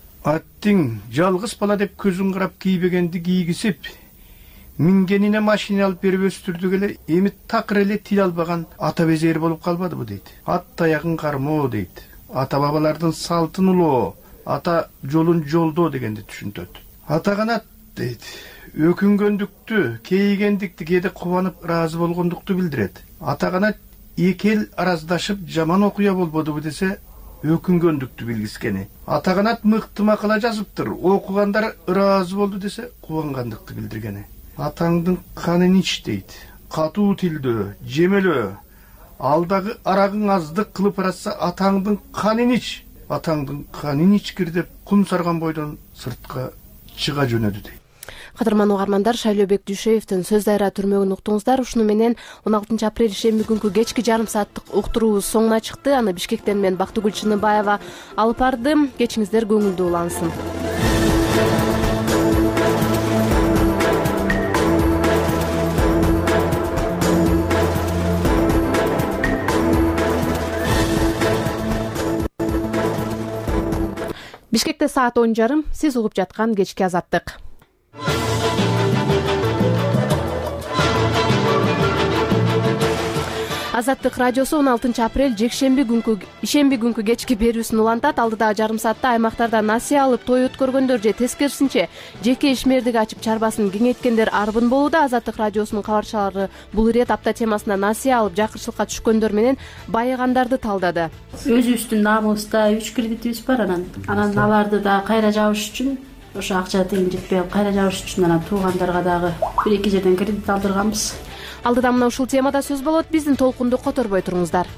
Аттың жалгыз бала деп көзүн карап кийбегенди кийгизип, мингенине машина алып берип өстүрдүк эле, эми такыр эле тил албаган ата безери болуп калбадыбы дейт. Ат таягын кармоо дейт. Ата бабалардын салтын улоо, ата жолун жолдоо дегенди түшүнтөт. Атаган ат дейт. Өкүнгөндүктү, кейигендикти, кээде кубанып ыраазы болгондукту билдирет. Ата канат эки эл араздашып жаман окуя болбодубу десе, өкүнгөндүктү билгискени. Ата канат мыкты макала жазыптыр, окугандар ыраазы болду десе, кубангандыкты билдиргени. Атаңдын канын ич дейт. Катуу тилдөө, жемелөө. Алдагы арагың аздык кылып баратса, атаңдын канын ич. Атаңдын канын ичкир деп кум сарган бойдон сыртка чыга жөнөдү дейт. Кадырман угармандар, Шайлообек Дүйшеевдин Сөз дайра түрмөгүн уктуңуздар. Ушуну менен он алтынчы апрель шемби күнкү кечки жарым сааттык уктуруубуз соңуна чыкты. Аны Бишкектен мен Бактыгүл Чыныбаева алып барды. Кечиңиздер көңүлдүү улансын. Бишкекте саат он жарым. Сиз угуп жаткан кечки азаттык. Азаттык радиосу он алтынчы апрель жекшемби күнкү ишемби күнкү кечки берүүсүн улантат. Алдыдагы жарым саатта аймактарда насыя алып той өткөргөндөр же тескерисинче жеке ишмердик ачып чарбасын кеңейткендер арбын болууда. Азаттык радиосунун кабарчылары бул ирет апта темасына насыя алып жакырчылыкка түшкөндөр менен байыгандарды талдады. Өзүбүздүн намыбызда үч кредитибиз бар, анан анан аларды да кайра жабыш үчүн, ошо акча тыйын жетпей кайра жабыш үчүн анан туугандарга дагы бир эки жерден кредит алдырганбыз. Алдыда мына ушул темада сөз болот. Биздин толкунду которбой туруңуздар.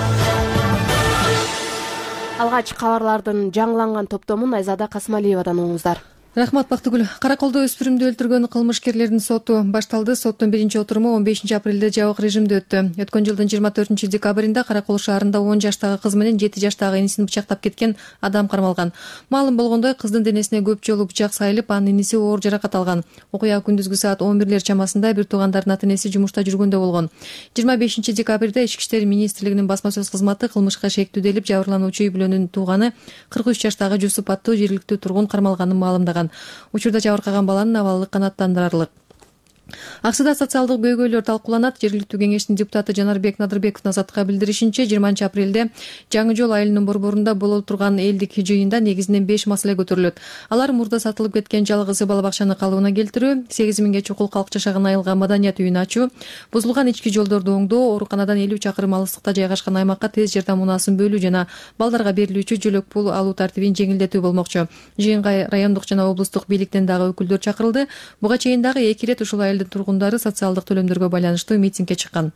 Алгач кабарлардын жаңыланган топтомун Айзада Касмалиевадан угуңуздар. Рахмат, Бактыгүл. Караколдо өспүрүмдү өлтүргөн кылмышкерлердин соту башталды. Соттун биринчи отуруму он бешинчи апрелде жабык режимде өттү. Өткөн жылдын жыйырма төртүнчү декабрында Каракол шаарында он жаштагы кыз менен жети жаштагы инисин бычактап кеткен адам кармалган. Маалым болгондой, кыздын денесине көп жолу бычак сайылып, анын иниси оор жаракат алган. Окуя күндүзгү саат он бирлер чамасында бир туугандардын ата энеси жумушта жүргөндө болгон. жыйырма бешинчи декабрда Ички иштер министрлигинин басма сөз кызматы кылмышка шектүү делип жабырлануучу үй бүлөнүн тууганы кырк үч жаштагы Жусуп аттуу жергиликтүү тургун кармалганын маалымдаган. Учурда жабыркаган баланын абалы канааттандырарлык. Аксыда социалдык көйгөйлөр талкууланат. Жергиликтүү кеңештин депутаты Жанарбек Надырбековдун Азаттыкка билдиришинче, жыйырманчы апрелде Жаңы жол айылынын борборунда болуп турган элдик жыйында негизинен беш маселе көтөрүлөт. Алар мурда сатылып кеткен жалгыз бала бакчаны калыбына келтирүү, сегиз миңге чукул калк жашаган айылга маданият үйүн ачуу, бузулган ички жолдорду оңдоо, ооруканадан элүү чакырым алыстыкта жайгашкан аймакка тез жардам унаасын бөлүү жана балдарга берилүүчү жөлөк пул алуу тартибин жеңилдетүү болмокчу. Жыйынга райондук жана облустук бийликтен дагы өкүлдөр чакырылды. Буга чейин дагы эки ирет ушул айылдын тургундары социалдык төлөмдөргө байланыштуу митингге чыккан.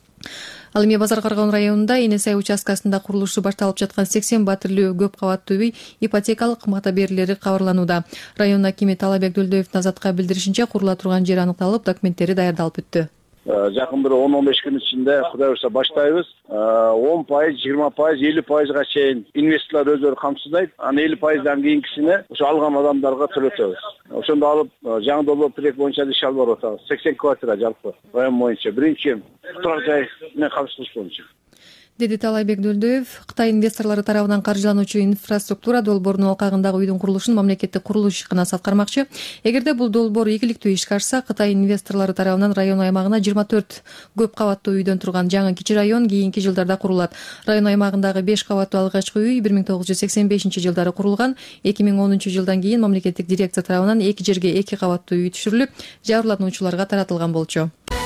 Ал эми Базар Карган районунда Энесай участкасында курулушу башталып жаткан сексен батирлүү көп кабаттуу үй ипотекалык кымакта берилери кабарланууда. Район акими Талабек Дөлдөевдун Азаттыкка билдиришинче, курула турган жер аныкталып, документтери даярдалып бүттү. Жакын бир он он беш күн ичинде Кудай буйрса баштайбыз. он пайыз, жыйырма пайыз, элүү пайызга чейин инвесторлор өздөрү камсыздайт. Анан элүү пайыздан кийинкисине ошо алган адамдарга төлөтөбүз. Ошондо алып жаңы долбоор проект боюнча иш алып барып атабыз. сексен квартира жалпы район боюнча. Биринчи турак жай менен камсыздоо боюнча, деди Талайбек Дөлдөев. Кытай инвесторлору тарабынан каржылануучу инфраструктура долбоорунун алкагындагы үйдүн курулушун мамлекеттик курулуш ишканасы аткармакчы. Эгерде бул долбоор ийгиликтүү ишке ашса, Кытай инвесторлору тарабынан район аймагына жыйырма төрт көп кабаттуу үйдөн турган жаңы кичи район кийинки жылдарда курулат. Район аймагындагы беш кабаттуу алгачкы үй бир миң тогуз жүз сексен бешинчи жылдары курулган. эки миң онунчу жылдан кийин мамлекеттик дирекция тарабынан эки жерге эки кабаттуу үй түшүрүлүп, жабырлануучуларга таратылган болчу.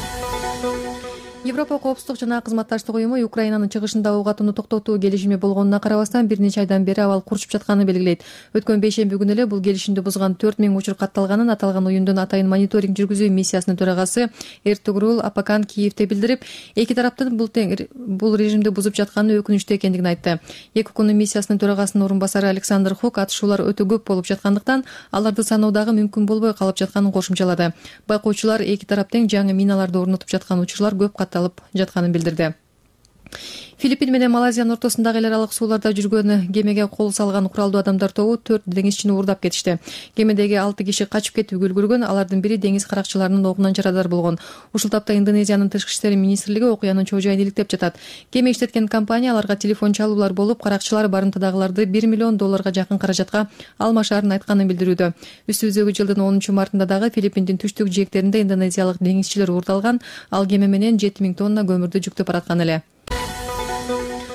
Европа коопсуздук жана кызматташтык уюму Украинанын чыгышында ок атууну токтотуу келишими болгонуна карабастан бир нече айдан бери абал курчуп жатканын белгилейт. Өткөн бейшемби күнү эле бул келишимди бузган төрт миң учур катталганын аталган уюмдун атайын мониторинг жүргүзүү миссиясынын төрагасы Эртугрул Апакан Киевте билдирип, эки тараптын бул бул режимди бузуп жатканы өкүнүчтүү экендигин айтты. Эки күнү миссиясынын төрагасынын орун басары Александр Хук атышуулар өтө көп болуп жаткандыктан аларды саноо дагы мүмкүн болбой калып жатканын кошумчалады. Байкоочулар эки тарап тең жаңы миналарды орнотуп жаткан учурлар көп катталып жатканын билдирди. Филиппин менен Малайзиянын ортосундагы эл аралык сууларда жүргөн кемеге кол салган куралдуу адамдар тобу төрт деңизчини уурдап кетишти. Кемедеги алты киши качып кетүүгө үлгүргөн, алардын бири деңиз каракчыларынын огунан жарадар болгон. Ушул тапта Индонезиянын тышкы иштер министрлиги окуянын чоо жайын иликтеп жатат. Кеме иштеткен компания аларга телефон чалуулар болуп, каракчылар барымтадагыларды бир миллион долларга жакын каражатка алмашаарын айтканын билдирүүдө. Үстүбүздөгү жылдын онунчу мартында дагы Филиппиндин түштүк жээктеринде индонезиялык деңизчилер уурдалган, ал кеме менен жети миң тонна көмүрдү жүктөп бараткан эле.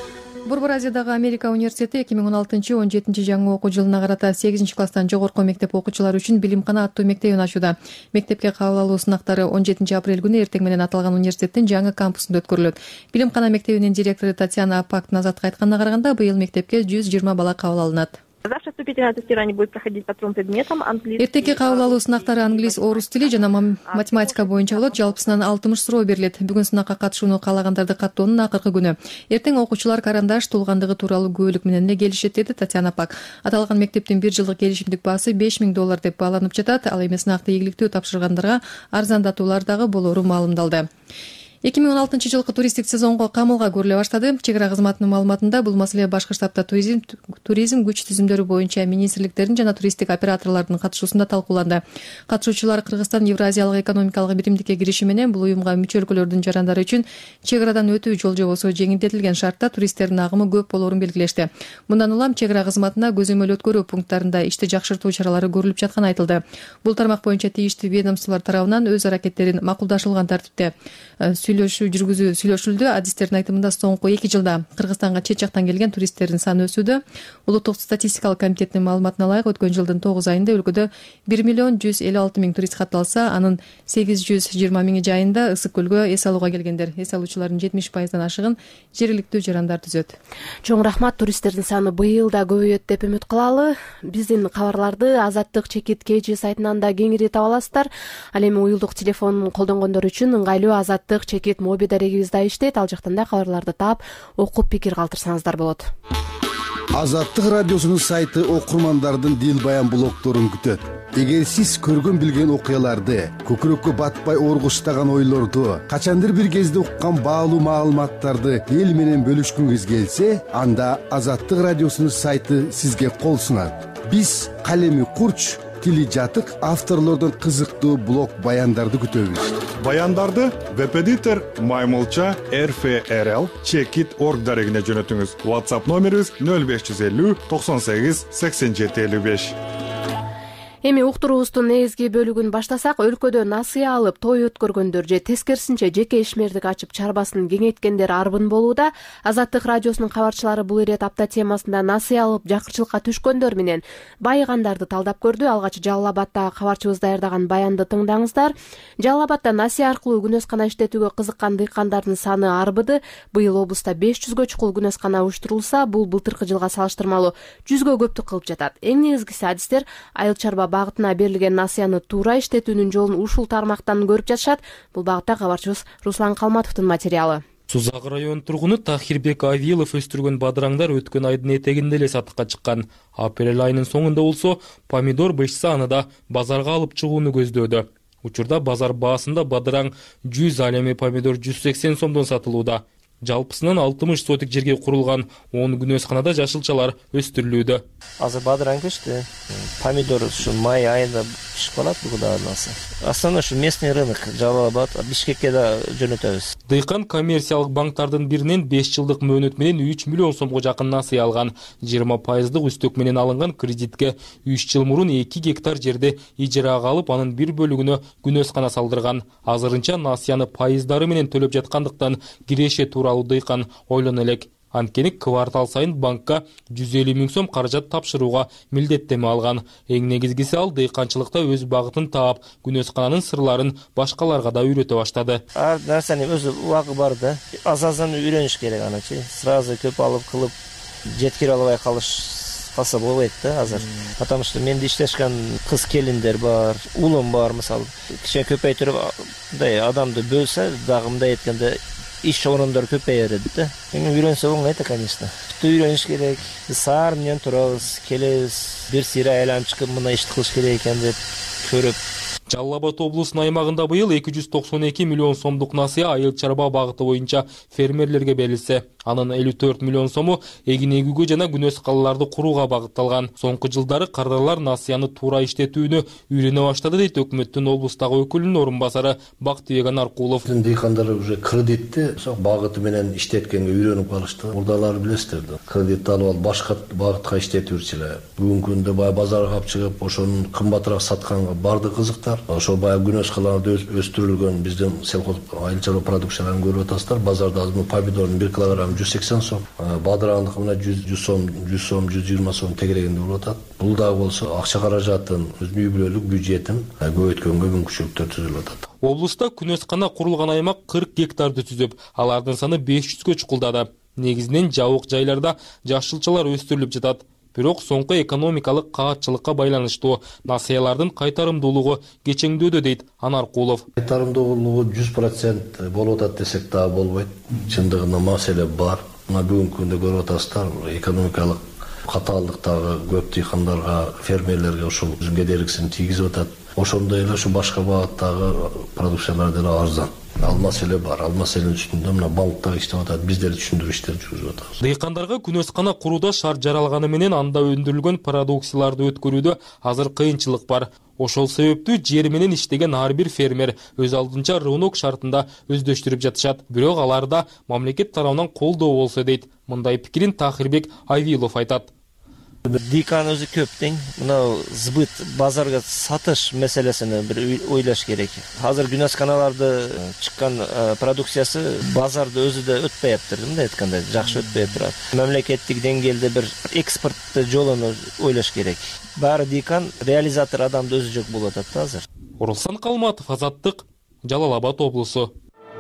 Борбор Азиядагы Америка университети эки миң он алтынчы он жетинчи жаңы окуу жылына карата сегизинчи класстан жогорку мектеп окуучулары үчүн Билимкана аттуу мектебин ачууда. Мектепке кабыл алуу сынактары он жетинчи апрель күнү эртең менен аталган университеттин жаңы кампусунда өткөрүлөт. Билимкана мектебинин директору Татьяна Апак Назатка айтканына караганда, быйыл мектепке жүз жыйырма бала кабыл алынат. Завтра вступительное тестирование будет проходить по трем предметам: английский. Эртеки кабыл алуу сынактары англис, орус тили жана математика боюнча болот. Жалпысынан алтымыш суроо берилет. Бүгүн сынакка катышууну каалагандарды каттоонун акыркы күнү. Эртең окуучулар карандаш туулгандыгы тууралуу күбөлүк менен эле келишет, деди Татьяна Пак. Аталган мектептин бир жылдык келишимдик баасы беш миң доллар деп бааланып жатат. Ал эми сынакты ийгиликтүү тапшыргандарга арзандатуулар дагы болору маалымдалды. эки миң он алтынчы жылкы туристтик сезонго камылга көрүлө баштады. Чек ара кызматынын маалыматында бул маселе башкы штабта туризм туризм күч түзүмдөрү боюнча министрликтердин жана туристтик операторлордун катышуусунда талкууланды. Катышуучулар Кыргызстан Евразиялык экономикалык биримдикке кириши менен бул уюмга мүчө өлкөлөрдүн жарандары үчүн чек арадан өтүү жол жобосу жеңилдетилген шартта туристтердин агымы көп болоорун белгилешти. Мындан улам чек ара кызматына көзөмөл өткөрүү пункттарында ишти жакшыртуу чаралары көрүлүп жатканы айтылды. Бул тармак боюнча тийиштүү ведомстволор тарабынан өз аракеттерин макулдашылган тартипте сүйлөшүү жүргүзүү сүйлөшүлдү. Адистердин айтымында соңку эки жылда Кыргызстанга чет жактан келген туристтердин саны өсүүдө. Улуттук статистикалык комитеттин маалыматына ылайык өткөн жылдын тогуз айында өлкөдө бир миллион жүз элүү алты миң турист катталса, анын сегиз жүз жыйырма миңи жайында ысык көлгө эс алууга келгендер. Эс алуучулардын жетимиш пайыздан ашыгын жергиликтүү жарандар түзөт. Чоң рахмат. Туристтердин саны быйыл да көбөйөт деп үмүт кылалы. Биздин кабарларды Азаттык чекит kg сайтынан да кеңири таба аласыздар. Ал эми уюлдук телефонун колдонгондор үчүн ыңгайлуу Азаттык чекит моби дарегибиз да иштейт. Ал жактан да кабарларды таап, окуп пикир калтырсаңыздар болот. Азаттык радиосунун сайты окурмандардын дил баян блогторун күтөт. Эгер сиз көргөн билген окуяларды, көкүрөккө батпай оргуштаган ойлорду, качандыр бир кезде уккан баалуу маалыматтарды эл менен бөлүшкүңүз келсе, анда Азаттык радиосунун сайты сизге кол сунат. Биз калеми курч, тили жатык авторлордун кызыктуу блог баяндарды күтөбүз. Баяндарды веб-эдитор Маймылча эр эф эр эл чекит точка орг дарегине жөнөтүңүз. WhatsApp номерибиз нөл беш жүз элүү токсон сегиз сексен жети элүү беш. Эми уктуруубуздун негизги бөлүгүн баштасак, өлкөдө насыя алып той өткөргөндөр же тескерисинче жеке ишмердик ачып чарбасын кеңейткендер арбын болууда. Азаттык радиосунун кабарчылары бул ирет апта темасында насыя алып жакырчылыкка түшкөндөр менен байыгандарды талдап көрдү. Алгач Жалал Абадтагы кабарчыбыз даярдаган баянды тыңдаңыздар. Жалал Абадта насыя аркылуу күнөскана иштетүүгө кызыккан дыйкандардын саны арбыды. Быйыл облуста беш жүзгө чукул күнөскана уюштурулса, бул былтыркы жылга салыштырмалуу жүзгө көптүк кылып жатат. Эң негизгиси адистер айыл чарба багытына берилген насыяны туура иштетүүнүн жолун ушул тармактан көрүп жатышат. Бул багытта кабарчыбыз Руслан Калматовдун материалы. Сузак район тургуну Тахирбек Авилов өстүргөн бадыраңдар өткөн айдын этегинде эле сатыкка чыккан. Апрель айынын соңунда болсо, помидор бышса аны да базарга алып чыгууну көздөөдө. Учурда базар баасында бадыраң жүз, ал эми помидор жүз сексен сомдон сатылууда. Жалпысынан алтымыш сотик жерге курулган он күнөсканада жашылчалар өстүрүлүүдө. Азыр бадыраң көчтү. Помидор ушу май айында пишип калат бугудайласы. Основной ушу местный рынок Жалал Абад, Бишкекке да жөнөтөбүз. Дыйкан коммерциялык банктардын биринен беш жылдык мөөнөт менен үч миллион сомго жакын насыя алган. жыйырма пайыздык үстөк менен алынган кредитке үч жыл мурун эки гектар жерди ижарага алып, анын бир бөлүгүнө күнөскана салдырган. Азырынча насыяны пайыздары менен төлөп жаткандыктан киреше тууралуу дыйкан ойлоно элек. Анткени квартал сайын банкка жүз элүү миң сом каражат тапшырууга милдеттеме алган. Эң негизгиси ал дыйканчылыкта өз багытын таап, күнөскананын сырларын башкаларга да үйрөтө баштады. Ар нерсенин өзү убагы бар да. Аз-аздан үйрөнүш керек анычы. Сразу көп алып кылып жеткире албай калыш калса болбойт да азыр. Потому что менде иштешкен кыз келиндер бар, улум бар, мисалы. Кичине көпөйтүрүп, мындай адамды бөлсө, дагы мындай эткенде иш орундор көпөйөр да. Эми үйрөнсө оңой да, конечно. Үйрөнүш керек. Саар менен турабыз, келебиз, бир сыйра айланып чыгып, мына ишти кылыш керек экен деп көрүп. Жалал Абад облусунун аймагында быйыл эки жүз токсон эки миллион сомдук насыя айыл чарба багыты боюнча фермерлерге берилсе, анын элүү төрт миллион сому эгин эгүүгө жана күнөскаларды курууга багытталган. Соңку жылдары кардарлар насыяны туура иштетүүнү үйрөнө баштады, дейт өкмөттүн облустагы өкүлүнүн орун басары Бактыбек Анаркулов. Дыйкандар уже кредитти багыты менен иштеткенге үйрөнүп калышты. Мурдалар билесиздер да. Кредит алып алып башка багытка иштетүүчүлөр. Бүгүнкү күндө бай базарга алып чыгып, ошонун кымбатыраак сатканга барды кызыктар. бар. Ошол баягы күнөш каларында өстүрүлгөн биздин сельхоз айыл чарба продукцияларын көрүп атасыздар. Базарда азыр помидордун бир килограммы жүз сексен сом, бадыраңдыкы мына жүз сом, жүз сом, жүз жыйырма сом тегерегинде болуп атат. Бул дагы болсо акча каражатын, өзүнүн үй бүлөлүк бюджетин көбөйткөнгө мүмкүнчүлүктөр түзүлүп атат. Облуста күнөскана курулган аймак кырк гектарды түзүп, алардын саны беш жүзгө чукулдады. Негизинен жабык жайларда жашылчалар өстүрүлүп жатат. Бирок соңку экономикалык каатчылыкка байланыштуу насыялардын кайтарымдуулугу кечеңдөөдө дейт Анар Кулов. Кайтарымдуулугу жүз процент болуп атат десек дагы болбойт. Чындыгында маселе бар. Мына бүгүнкү күндө көрүп атасыздар, экономикалык катаалдыктагы көп дыйкандарга, фермерлерге ушул кедергисин тийгизип атат. Ошондой эле ушу башка багыттагы продукциялар деле арзан. Ал маселе бар. Ал маселенин үстүндө мына банктар иштеп атат, биздер түшүндүрүү иштерин жүргүзүп атабыз. Дыйкандарга күнөскана курууда шарт жаралганы менен анда өндүрүлгөн продукцияларды өткөрүүдө азыр кыйынчылык бар. Ошол себептүү жер менен иштеген ар бир фермер өз алдынча рынок шартында өздөштүрүп жатышат. Бирок аларда мамлекет тарабынан колдоо болсо дейт. Мындай пикирин Тахирбек Айвилов айтат. Дыйкан өзү көп тең. Мына сбыт, базарга сатыш маселесин бир ойлош керек. Азыр күнөсканаларды чыккан продукциясы базарды өзү да өтпөй атыптыр, мындай айтканда, жакшы өтпөй турат. Мамлекеттик деңгээлде бир экспорт жолун ойлош керек. Баары дыйкан, реализатор адамды өзү жок болуп атат азыр. Оралсан Калматов, Азаттык, Жалал Абад облусу.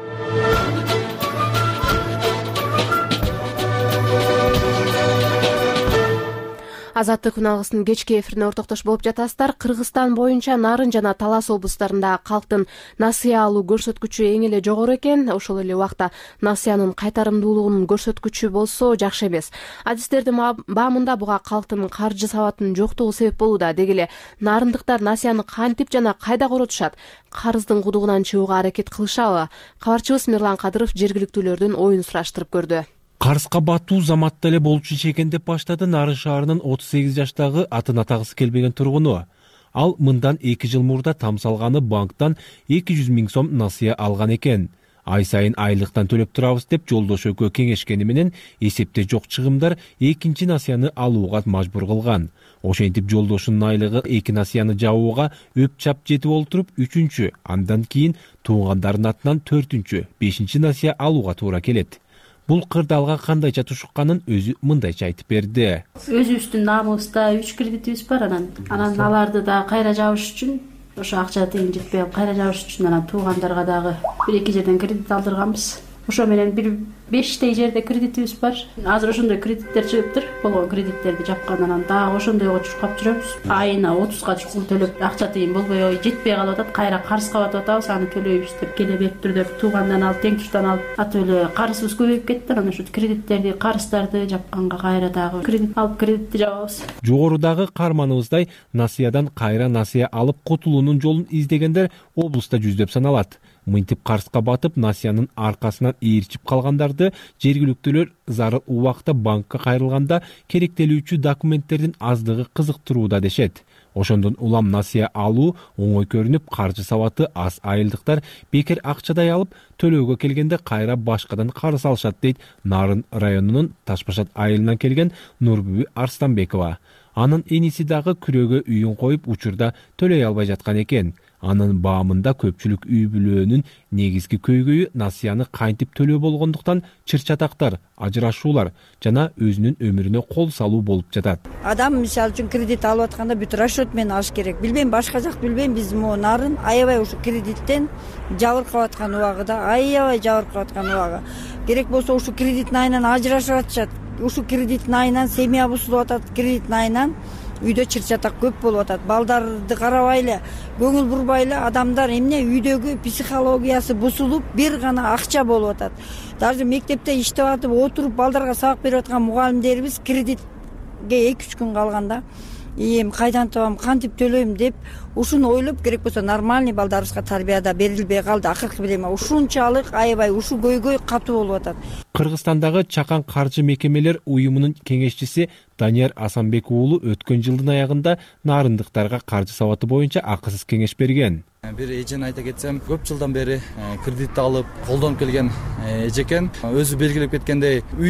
Азаттык күн алгысынын кечки эфирине ортоктош болуп жатасыздар. Кыргызстан боюнча Нарын жана Талас облустарында калктын насыя алуу көрсөткүчү эң эле жогору экен. Ошол эле убакта насыянын кайтарымдуулугунун көрсөткүчү болсо жакшы эмес. Адистердин баамында буга калктын каржы сабатынын жоктугу себеп болууда. Деги эле нарындыктар насыяны кантип жана кайда коротушат? Карыздын кудугунан чыгууга аракет кылышабы? Кабарчыбыз Мирлан Кадыров жергиликтүүлөрдүн оюн сураштырып көрдү. Карызга батуу заматта эле болчу экен деп баштады Нарын шаарынын отуз сегиз жаштагы атын атагысы келбеген тургуну. Ал мындан эки жыл мурда тамсалганы банктан эки жүз миң сом насыя алган экен. Ай сайын айлыктан төлөп турабыз деп жолдош экөө кеңешкени менен эсепте жок чыгымдар экинчи насыяны алууга мажбур кылган. Ошентип жолдошунун айлыгы эки насыяны жабууга өп чап жетип олтуруп үчүнчү, андан кийин туугандардын атынан төртүнчү, бешинчи насыя алууга туура келет. Бул кырдаалга кандайча тушукканын өзү мындайча айтып берди. Өзүбүздүн намыбызда үч кредитибиз бар, анан анан аларды да кайра жабыш үчүн, ошо акча тыйын жетпей кайра жабыш үчүн анан туугандарга дагы бир эки жерден кредит алдырганбыз. Ошо менен бир бештей жерде кредитибиз бар. Азыр ошондой кредиттер чыгыптыр. Болгон кредиттерди жапкандан даг ошондойго чуркап жүрөбүз. Айына отузга чукул төлөп, акча тыйын болбой жетпей калып атат. Кайра карызга батып атабыз, аны төлөйбүз деп келе берип түрдөр туугандан алып, тең туштан алып, атып эле карызыбыз көбөйүп кетти. Анан ошо кредиттерди, карыздарды жапканга кайра дагы кредит алып, кредитти жабабыз. Жогорудагы карманыбыздай насыядан кайра насыя алып кутулуунун жолун издегендер облуста жүздөп саналат. Мынтип карызга батып, насыянын аркасынан ээрчип калгандарды жергиликтүүлөр зарыл убакта банкка кайрылганда керектелүүчү документтердин аздыгы кызыктырууда дешет. Ошондон улам насыя алуу оңой көрүнүп, каржы сабаты аз айылдыктар бекер акчадай алып, төлөөгө келгенде кайра башкадан карыз алышат дейт Нарын районунун Ташбашат айылынан келген Нурбүбү Арстанбекова. Анын эниси дагы күрөөгө үйүн коюп, учурда төлөй албай жаткан экен. Анын баамында көпчүлүк үй бүлөнүн негизги көйгөйү насыяны кантип төлөө болгондуктан чыр-чатактар, ажырашуулар жана өзүнүн өмүрүнө кол салуу болуп жатат. Адам мисалы үчүн кредит алып атканда бүт расчет менен алыш керек. Билбейм, башка жак билбейм, биз могу Нарын аябай ушу кредиттен жабыркап аткан убагыда, аябай жабыркап аткан убагы. Керек болсо ушу кредиттин айынан ажырашып атышат. Ушу кредиттин айынан семья бузулуп атат, кредиттин айынан үйдө чыр-чатак көп болуп атат. Балдарды карабай эле, көңүл бурбай эле адамдар эмне үйдөгү психологиясы бузулуп, бир гана акча болуп атат. Даже мектепте иштеп атып, отуруп балдарга сабак берип аткан мугалимдерибиз кредитке эки үч күн калганда эми кайдан табам, кантип төлөйм деп ушуну ойлоп, керек болсо нормальный балдарыбызга тарбияда берилбей калды. Акыркы билем, ушунчалык аябай ушу көйгөй катуу болуп атат. Кыргызстандагы Чакан каржы мекемелер уюмунун кеңешчиси Данияр Асанбек уулу өткөн жылдын аягында нарындыктарга каржы сабаты боюнча акысыз кеңеш берген. Бир эжени айта кетсем, көп жылдан бери кредит алып колдонуп келген эже экен. Өзү белгилеп кеткендей, үч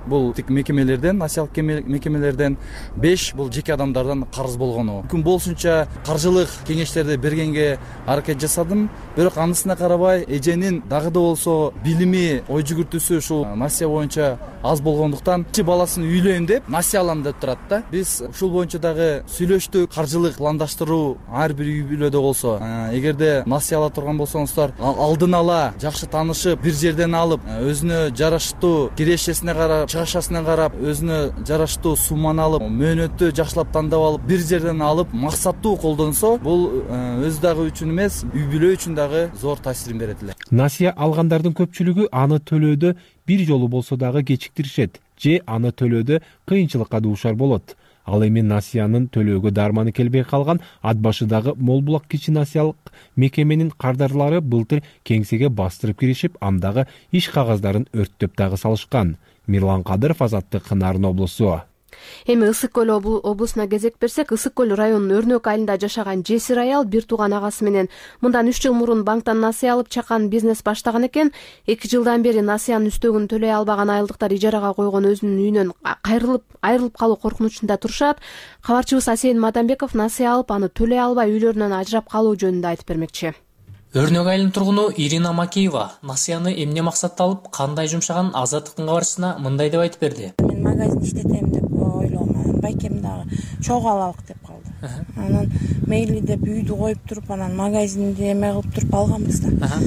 бул тик мекемелерден, насиялык мекемелерден, беш бул жеке адамдардан карыз болгону. Мүмкүн болушунча каржылык кеңештерди бергенге аракет жасадым, бирок анысына карабай эженин дагы да болсо билими, ой жүгүртүүсү ушул насия боюнча аз болгондуктан эки баласын үйлөйм деп насиялам деп турат да. Биз ушул боюнча дагы сүйлөштүк, каржылык пландаштыруу ар бир үй бүлөдө болсо, эгерде насия ала турган болсоңуздар, алдын ала жакшы таанышып, бир жерден алып, өзүнө жараштуу кирешесине карап, чыгашасына карап, өзүнө жараштуу сумманы алып, мөөнөттү жакшылап тандап алып, бир жерден алып, максаттуу колдонсо, бул өзү дагы үчүн эмес, үй бүлө үчүн дагы зор таасирин берет эле. Насия алгандардын көпчүлүгү аны төлөөдө бир жолу болсо дагы кечиктиришет же аны төлөөдө кыйынчылыкка дуушар болот. Ал эми насиянын төлөөгө дарманы келбей калган ат башыдагы Молбулак кичи насиялык мекеменин кардарлары былтыр кеңсеге бастырып киришип, андагы иш кагаздарын өрттөп дагы салышкан. Мирлан Кадыров, Азаттык, Нарын облусу. Эми Ысык көл облусуна кезек берсек, Ысык көл районунун Өрнөк айылында жашаган Жесир аял бир тууган агасы менен мындан үч жыл мурун банктан насыя алып чакан бизнес баштаган экен. эки жылдан бери насыянын үстөгүн төлөй албаган айылдыктар ижарага койгон өзүнүн үйүнөн кайрылып айрылып калуу коркунучунда турушат. Кабарчыбыз Асен Мадамбеков насыя алып, аны төлөй албай үйлөрүнөн ажырап калуу жөнүндө айтып бермекчи. Өрнөк айылынын тургуну Ирина Макеева насыяны эмне максатта алып, кандай жумшаган Азаттыктын кабарчысына мындай деп айтып берди. Мен магазин иштетем деп ойлогом, байкем дагы чогуу алалык деп калды. Анан мейли деп үйдү коюп туруп, анан магазинди эме кылып туруп алганбыз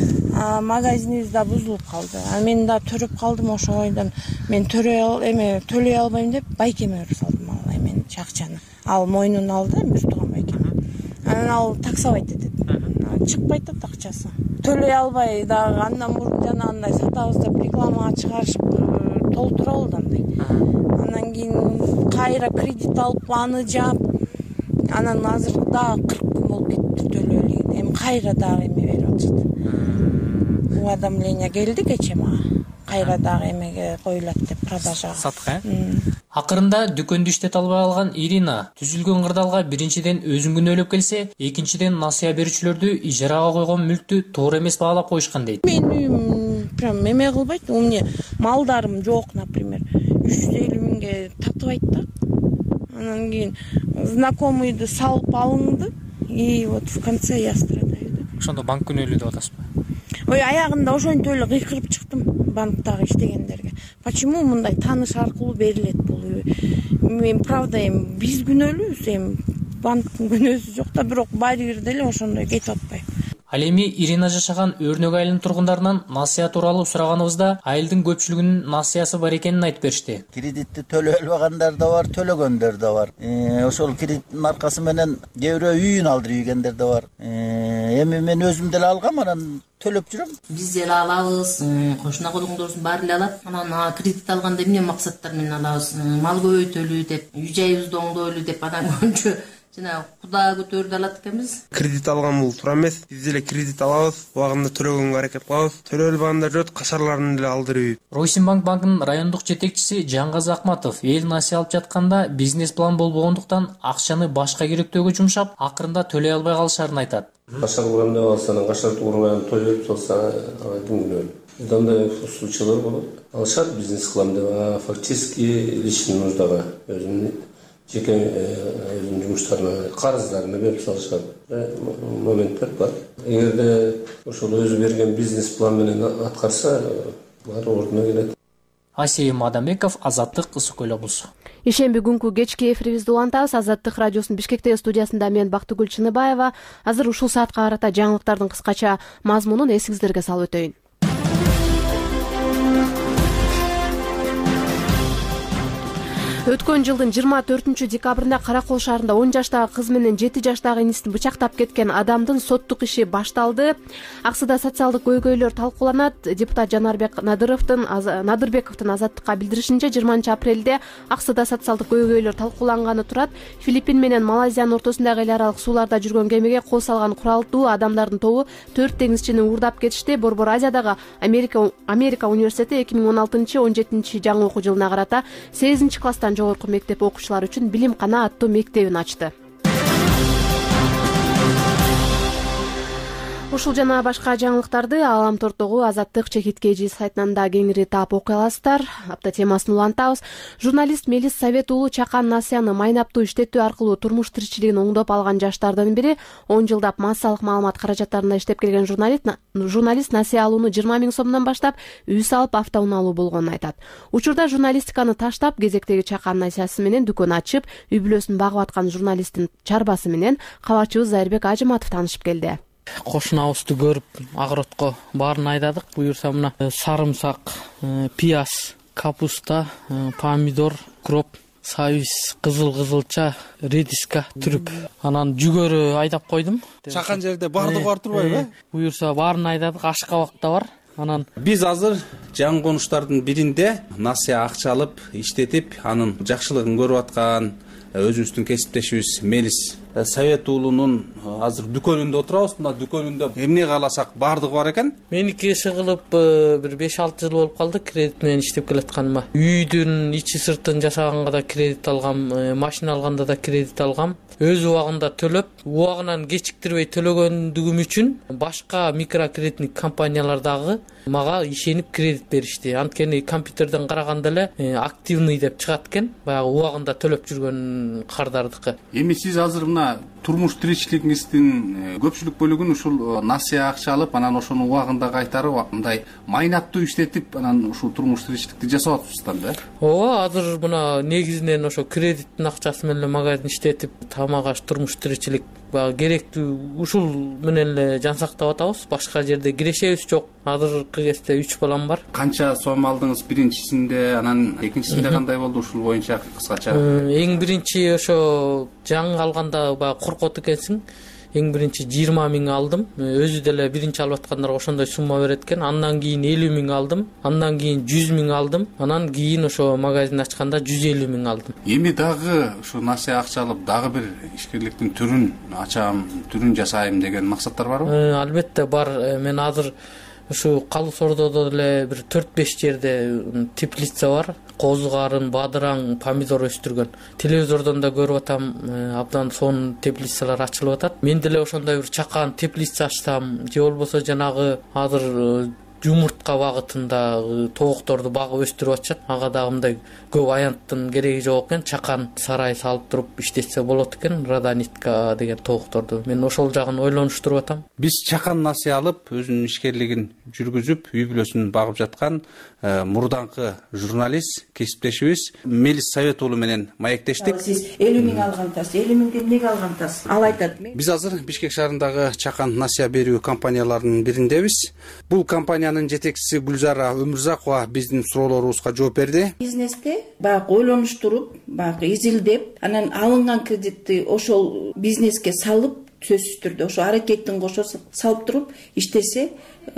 да. Магазинибиз да бузулуп калды. Мен да төрөп калдым ошо ойдон. Мен төрөй эме төлөй албайм деп байкеме берип салдым ал эмен акчаны. Ал мойнуна алды, бир тууган байкем. Анан ал таксабайт этет. Чыкпайт да акчасы. Төлөй албай дагы андан мурун жанагындай сатабыз деп рекламага чыгарышып толтура алды андай. Анан кийин кайра кредит алып аны жаап, анан азыр дагы кырк күн болуп кетти төлөй элеген. Эми кайра дагы эме берип атышат. Уведомление келди кече мага. Кайра дагы эмеге коюлат деп продажага. Сатка. Акырында дүкөндү иштете албай калган Ирина түзүлгөн кырдаалга биринчиден өзүн күнөөлөп келсе, экинчиден насыя берүүчүлөрдү ижарага койгон мүлктү туура эмес баалап коюшкан дейт. Мен үйүм прям эме кылбайт, у меня малдарым жок, например, үч жүз элүү миңге татыбайт да. Анан кийин знакомыйды салып алынды, и вот в конце я страдаю. Ошондо банк күнөөлүү деп атасызбы? Ой, аягында ошентип эле кыйкырып чыктым банктагы иштегендерге. Почему мындай тааныш аркылуу берилет бул? Мен правда эми биз күнөөлүүбүз, эми банктын күнөөсү жок да, бирок баары бир деле ошондой кетип атпайбы. Ал эми Ирина жашаган Өрнөк айылынын тургундарынан насыя тууралуу сураганыбызда айылдын көпчүлүгүнүн насыясы бар экенин айтып беришти. Кредитти төлөй албагандар да бар, төлөгөндөр да бар. Ошол кредиттин аркасы менен кээ бирөө үйүн алдырып да бар. Эми мен өзүм деле алгам, анан төлөп жүрөм. Биз деле алабыз, кошуна колуңдордун баары эле алат. Анан кредит алганда эмне максаттар менен алабыз? Мал көбөйтөлүү деп, үй жайыбызды оңдойлуу деп адам көбүнчө жана Куда көтөрдү алат экенбиз. Кредит алган бул туура эмес. Биз деле кредит алабыз, убагында төлөгөнгө аракет кылабыз. Төлөй албагандар жок, кашарларын деле алдырып. Ройсинбанк банкынын райондук жетекчиси Жангазы Акматов эл насыя алып жатканда бизнес план болбогондуктан акчаны башка керектөөгө жумшап, акырында төлөй албай калышарын айтат. Кашар курганда болсо, кашар турган тойлоп салса, ким күнөө. Дандай случайлар болот. Алышат бизнес кылам деп, фактически личный нуждага өзүнүн жеке өзүнүн жумуштарына, карыздарына берип салышат моменттер бар. Эгерде ошол өзү берген бизнес план менен аткарса, баары ордуна келет. Асен Мадамбеков, Азаттык, Ысык көл облусу. Ишемби күнкү кечки эфирибизди улантабыз. Азаттык радиосунун Бишкектеги студиясында мен Бактыгүл Чыныбаева. Азыр ушул саатка карата жаңылыктардын кыскача мазмунун эсиңиздерге салып өтөйүн. Өткөн жылдын жыйырма төртүнчү декабрында Каракол шаарында он жаштагы кыз менен жети жаштагы инисин бычактап кеткен адамдын соттук иши башталды. Аксыда социалдык көйгөйлөр талкууланат. Депутат Жанарбек Надыровдун Надырбековдун Азаттыкка билдиришинче, жыйырманчы апрелде Аксыда социалдык көйгөйлөр талкууланганы турат. Филиппин менен Малайзиянын ортосундагы эл аралык сууларда жүргөн кемеге кол салган куралдуу адамдардын тобу төрт деңизчини уурдап кетишти. Борбор Азиядагы Америка Америка университети эки миң он алтынчы он жетинчи жаңы окуу жылына карата сегизинчи класстан жогорку мектеп окуучулары үчүн Билимкана аттуу мектебин ачты. Ушул жана башка жаңылыктарды Ааламтордогу Азаттык чекит кж сайтынан да кеңири таап окуй аласыздар. Апта темасын улантабыз. Журналист Мелис Совет уулу Чакан Насияны майнаптуу иштетүү аркылуу турмуш тиричилигин оңдоп алган жаштардын бири. он жылдап массалык маалымат каражаттарында иштеп келген журналист журналист Насия алууну жыйырма миң сомдон баштап үй салып автоунаа болгонун айтат. Учурда журналистиканы таштап, кезектеги Чакан Насиясы менен дүкөн ачып, үй бүлөсүн багып аткан журналисттин чарбасы менен кабарчыбыз Зайырбек Ажыматов таанышып келди. Кошунабызды көрүп, агыротко баарын айдадык. Буюрса мына сарымсак, пияз, капуста, помидор, кроп, сабиз, кызыл кызылча, редиска, түрүк. Анан жүгөрү айдап койдум. Чакан жерде бардыгы бар турбайбы? Буюрса баарын айдадык, ашкабак да бар. Анан биз азыр жаңы конуштардын биринде Насия акча алып, иштетип, анын жакшылыгын көрүп аткан өзүбүздүн кесиптешибиз Мелис Совет уулунун азыр дүкөнүндө отурабыз. Мына дүкөнүндө эмне кааласак бардыгы бар экен. Меники иши кылып бир беш алты жыл болуп калды кредит менен иштеп келатканыма. Үйдүн ичи сыртын жасаганга да кредит алгам, машина алганда да кредит алгам. Өз убагында төлөп, убагынан кечиктирбей төлөгөндүгүм үчүн башка микрокредитник компаниялардагы мага ишенип кредит беришти. Анткени компьютерден караганда эле активный деп чыгат экен, баягы убагында төлөп жүргөн кардардыкы. Эми сиз азыр мына турмуш тиричилигиңиздин көпчүлүк бөлүгүн ушул Насия акча алып, анан ошону убагында кайтарып, мындай майнаттуу иштетип, анан ушул турмуш тиричиликти жасап атпызсыздар да? Ооба, азыр мына негизинен ошо кредиттин акчасы менен магазин иштетип, тамак аш, турмуш тиричилик баягы керектүү ушул менен эле жан сактап атабыз. Башка жерде кирешебиз жок. Азыркы кезде үч балам бар. Канча сом алдыңыз биринчисинде, анан экинчисинде кандай болду ушул боюнча кыскача? Эң биринчи ошо жаңы алганда баягы коркот экенсиң. Эң биринчи жыйырма миң алдым. Өзү деле биринчи алып аткандарга ошондой сумма берет экен. Андан кийин элүү миң алдым. Андан кийин жүз миң алдым. Анан кийин ошо магазин ачканда жүз элүү миң алдым. Эми дагы ушу Насия акча алып, дагы бир ишкерликтин түрүн ачам, түрүн жасайм деген максаттар барбы? Албетте бар. Мен азыр ушу Калыс Ордодо деле бир төрт беш жерде теплица бар. Козу карын, бадыраң, помидор өстүргөн. Телевизордон да көрүп атам, абдан сонун теплицалар ачылып атат. Мен деле ошондой бир Чакан теплица ачсам, же болбосо жанагы азыр жумуртка багытында тоокторду багып өстүрүп атышат. Ага дагы мындай көп аянттын кереги жок экен. Чакан сарай салып туруп иштетсе болот экен, радонитка деген тоокторду. Мен ошол жагын ойлонуштуруп атам. Биз Чакан Насия алып, өзүнүн ишкерлигин жүргүзүп, үй бүлөсүн багып жаткан мурдаңкы журналист, кесиптешибиз Мелис Совет уулу менен маектештик. Сиз элүү миң алгансыз, элүү миңди эмнеге алгансыз? Ал айтат. Биз азыр Бишкек шаарындагы Чакан Насия берүү компанияларынын бириндебиз. Бул компаниянын жетекчиси Гүлзара Өмүрзакова биздин суроолорубузга жооп берди. Бизнесте баягы ойлонуштуруп, баягы изилдеп, анан алынган кредитти ошол бизнеске салып, сөзсүз түрдө ошо аракеттин кошо салып туруп иштесе,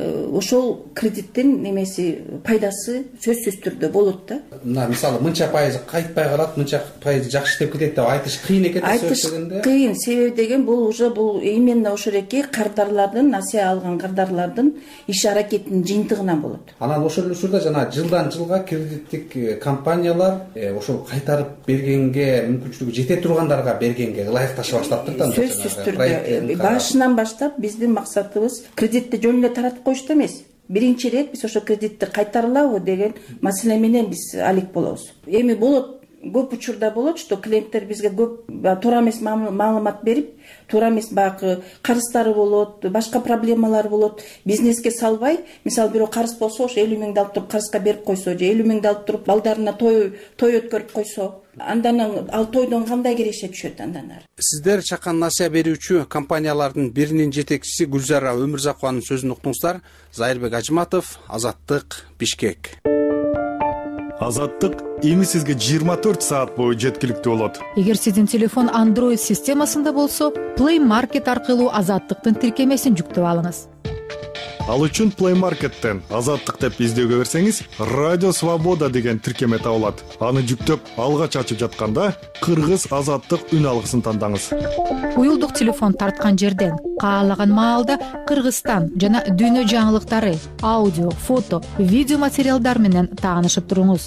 ошол кредиттин немеси пайдасы сөзсүз түрдө болот да. Мына мисалы мынча пайызы кайтпай калат, мынча пайызы жакшы иштеп кетет деп айтыш кыйын экен. Айтыш кыйын, себеби деген бул уже бул именно ошол эки кардарлардын, Насия алган кардарлардын иш аракетинин жыйынтыгынан болот. Анан ошол учурда жана жылдан жылга кредиттик компаниялар ошол кайтарып бергенге мүмкүнчүлүгү жете тургандарга бергенге ылайыкташа баштаптыр да. Сөзсүз түрдө башынан баштап биздин максатыбыз кредитти жөн эле таратып коюшту эмес. Биринчи ирет биз ошо кредитти кайтарылабы деген маселе менен биз алек болобуз. Эми болот, көп учурда болот, что клиенттер бизге көп туура эмес маалымат берип, туура эмес баягы карыздары болот, башка проблемалар болот. Бизнеске салбай, мисалы бирөө карыз болсо, ошо элүү миңди алып туруп карызга берип койсо, же элүү миңди алып туруп балдарына той той өткөрүп койсо, андан ал тойдон кандай киреше түшөт андан ары. Сиздер Чакан Насия берүүчү компаниялардын биринин жетекчиси Гүлзара Өмүрзакованын сөзүн уктуңуздар. Зайырбек Ажыматов, Азаттык, Бишкек. Азаттык эми сизге жыйырма төрт саат бою жеткиликтүү болот. Эгер сиздин телефон Android системасында болсо, Play Market аркылуу Азаттыктын тиркемесин жүктөп алыңыз. Ал үчүн Play Market'тен Азаттык деп издөөгө берсеңиз, Радио Свобода деген тиркеме табылат. Аны жүктөп, алгач ачып жатканда Кыргыз Азаттык үн алгысын тандаңыз. Уюлдук телефон тарткан жерден каалаган маалда Кыргызстан жана дүйнө жаңылыктары, аудио, фото, видео материалдар менен таанышып туруңуз.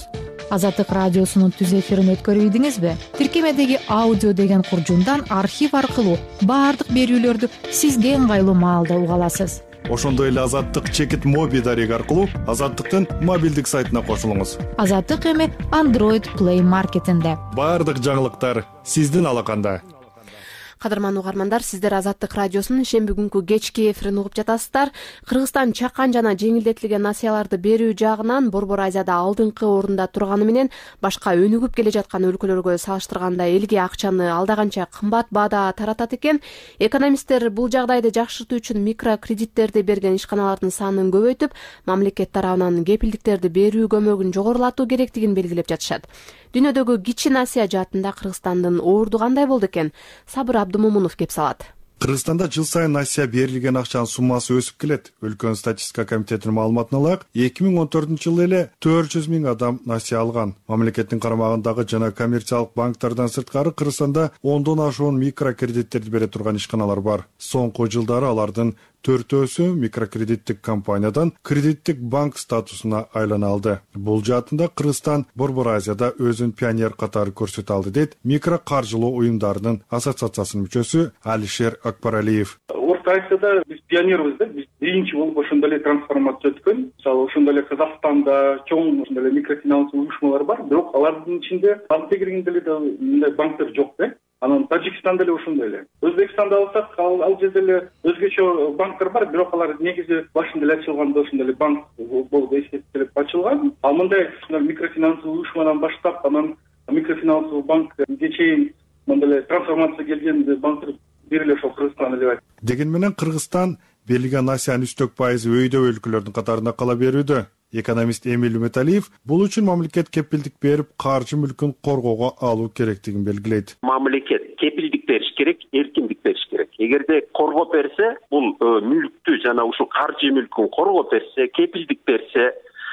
Азаттык радиосунун түз эфирин өткөрүп идиңизби? Тиркемедеги аудио деген куржундан архив аркылуу баардык берүүлөрдү сизге ыңгайлуу маалда уга аласыз. Ошондой эле Азаттык чекит моби дареги аркылуу Азаттыктын мобилдик сайтына кошулуңуз. Азаттык эми Android Play Marketинде. Баардык жаңылыктар сиздин алаканда. Кадырман угармандар, сиздер Азаттык радиосунун шемби күнкү кечки эфирин угуп жатасыздар. Кыргызстан чакан жана жеңилдетилген насыяларды берүү жагынан Борбор Азияда алдыңкы орунда турганы менен башка өнүгүп келе жаткан өлкөлөргө салыштырганда элге акчаны алда канча кымбат баада таратат экен. Экономисттер бул жагдайды жакшыртуу үчүн микрокредиттерди берген ишканалардын санын көбөйтүп, мамлекет тарабынан кепилдиктерди берүү көмөгүн жогорулатуу керектигин белгилеп жатышат. Дүйнөдөгү кичи насыя жаатында Кыргызстандын орду кандай болду экен? Сабыр Абдымомунов кеп салат. Кыргызстанда жыл сайын насыя берилген акчанын суммасы өсүп келет. Өлкөнүн статистика комитетинин маалыматына ылайык, эки миң он төртүнчү жылы эле төрт жүз миң адам насыя алган. Мамлекеттин карамагындагы жана коммерциялык банктардан сырткары Кыргызстанда ондон ашуун микрокредиттерди бере турган ишканалар бар. Соңку жылдары алардын төртөөсү микрокредиттик компаниядан кредиттик банк статусуна айлана алды. Бул жаатында Кыргызстан Борбор Азияда өзүн пионер катары көрсөтө алды дейт микро каржылоо уюмдарынын ассоциациясынын мүчөсү Алишер Акбаралиев. Орто Азияда биз пионербиз да, биз биринчи болуп ошондой эле трансформация өткөн. Мисалы ошондой эле Казакстанда чоң ошондой эле микрофинанс уюшмалар бар, бирок алардын ичинде банкте киргенде эле мындай банктер жок да. Анан Тажикстанда эле ошондой эле. Өзбекстанда алсак, ал, ал жерде эле өзгөчө банктар бар, бирок алар негизи башында эле ачылганда ошондой эле банк болуп эсептелип ачылган. Ал мындай микрофинанс уюшмадан баштап, анан микрофинансовый банкке чейин мындай эле трансформация келген банктар бир эле ошол Кыргызстан эле. Деген менен Кыргызстан берилген насыянын үчтөк пайызы өйдө өлкөлөрдүн катарында кала берүүдө. Экономист Эмиль Үмөталиев бул үчүн мамлекет кепилдик берип, каржы мүлкүн коргоого алуу керектигин белгилейт. Мамлекет кепилдик бериш керек, эркиндик бериш керек. Эгерде коргоп берсе, бул мүлктү жана ушул каржы мүлкүн коргоп берсе, кепилдик берсе,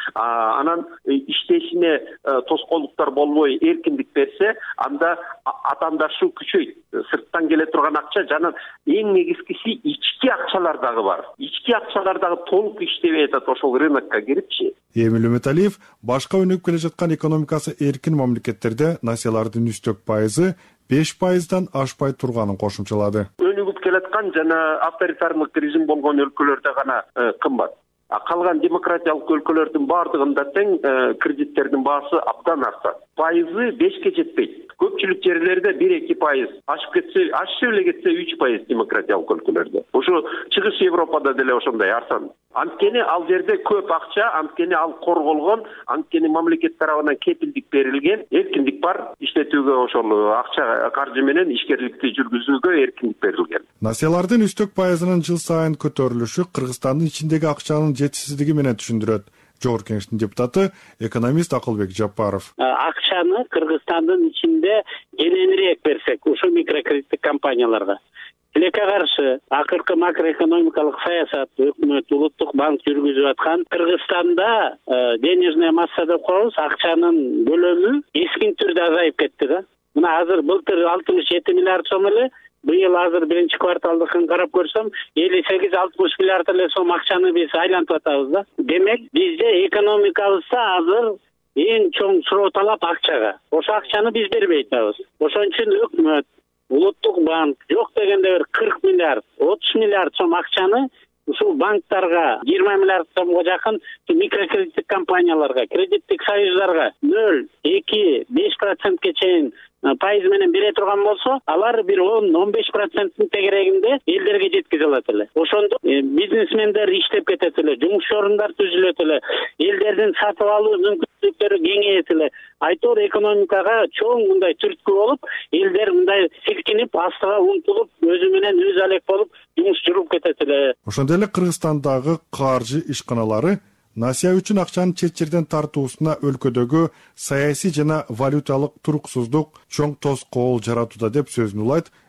анан иштешине тоскоолдуктар болбой эркиндик берсе, анда атаандашы күчөйт. Сырттан келе турган акча жана эң негизгиси ички акчалар дагы бар. Ички акчалар дагы толук иштебей атат ошол рынокко кирипчи. Эмиль Үмөталиев башка өнүгүп келе жаткан экономикасы эркин мамлекеттерде насыялардын үчтөк пайызы беш пайыздан ашпай турганын кошумчалады. Өнүгүп келаткан жана авторитардык режим болгон өлкөлөрдө гана кымбат. Калган демократиялык өлкөлөрдүн баардыгында тең кредиттердин баасы абдан артат. Пайызы бешке жетпейт. Көпчүлүк жерлерде бир эки пайыз, ашып кетсе, ашып эле кетсе үч пайыз демократиялык өлкөлөрдө. Ошо Чыгыш Европада деле ошондой арзан. Анткени ал жерде көп акча, анткени ал корголгон, анткени мамлекет тарабынан кепилдик берилген, эркиндик бар, иштетүүгө ошол акча каржы менен ишкерликти жүргүзүүгө эркиндик берилген. Насыялардын үчтөк пайызынын жыл сайын көтөрүлүшү Кыргызстандын ичиндеги акчанын жетишсиздиги менен түшүндүрөт. Жогорку Кеңештин депутаты, экономист Акылбек Жапаров. Акчаны Кыргызстандын ичинде кененирээк берсек, ушул микрокредиттик компанияларга тилекке каршы акыркы макроэкономикалык саясат өкмөт улуттук банк жүргүзүп аткан Кыргызстанда денежная масса деп коебуз, акчанын көлөмү эскин түрдө азайып кетти да. Мына азыр былтыр алтымыш жети миллиард сом эле, быйыл азыр биринчи кварталдыкын карап көрсөм, элүү сегиз алтымыш миллиард эле сом акчаны биз айлантып атабыз да. Демек, бизде экономикабызда азыр эң чоң суроо талап акчага. Ошо акчаны биз бербей атабыз. Ошон үчүн өкмөт, улуттук банк жок дегенде бир кырк миллиард, отуз миллиард сом акчаны ушул банктарга, жыйырма миллиард сомго жакын микрокредиттик компанияларга, кредиттик союздарга нөл эки беш процентке чейин пайыз менен бере турган болсо, алар бир он он беш проценттин тегерегинде элдерге жеткизе алат эле. Ошондо бизнесмендер иштеп кетет эле, жумуш орундар түзүлөт эле, элдердин сатып алуу мүмкүнчүлүктөрү кеңейет эле. Айтор экономикага чоң мындай түрткү болуп, элдер мындай силкинип, астыга умтулуп, өзү менен өзү алек болуп, жумуш жүрүп кетет эле. Ошондой эле Кыргызстандагы каржы ишканалары насыя үчүн акчанын чет жерден тартуусуна өлкөдөгү саясий жана валюталык туруксуздук чоң тоскоол жаратууда деп сөзүн улайт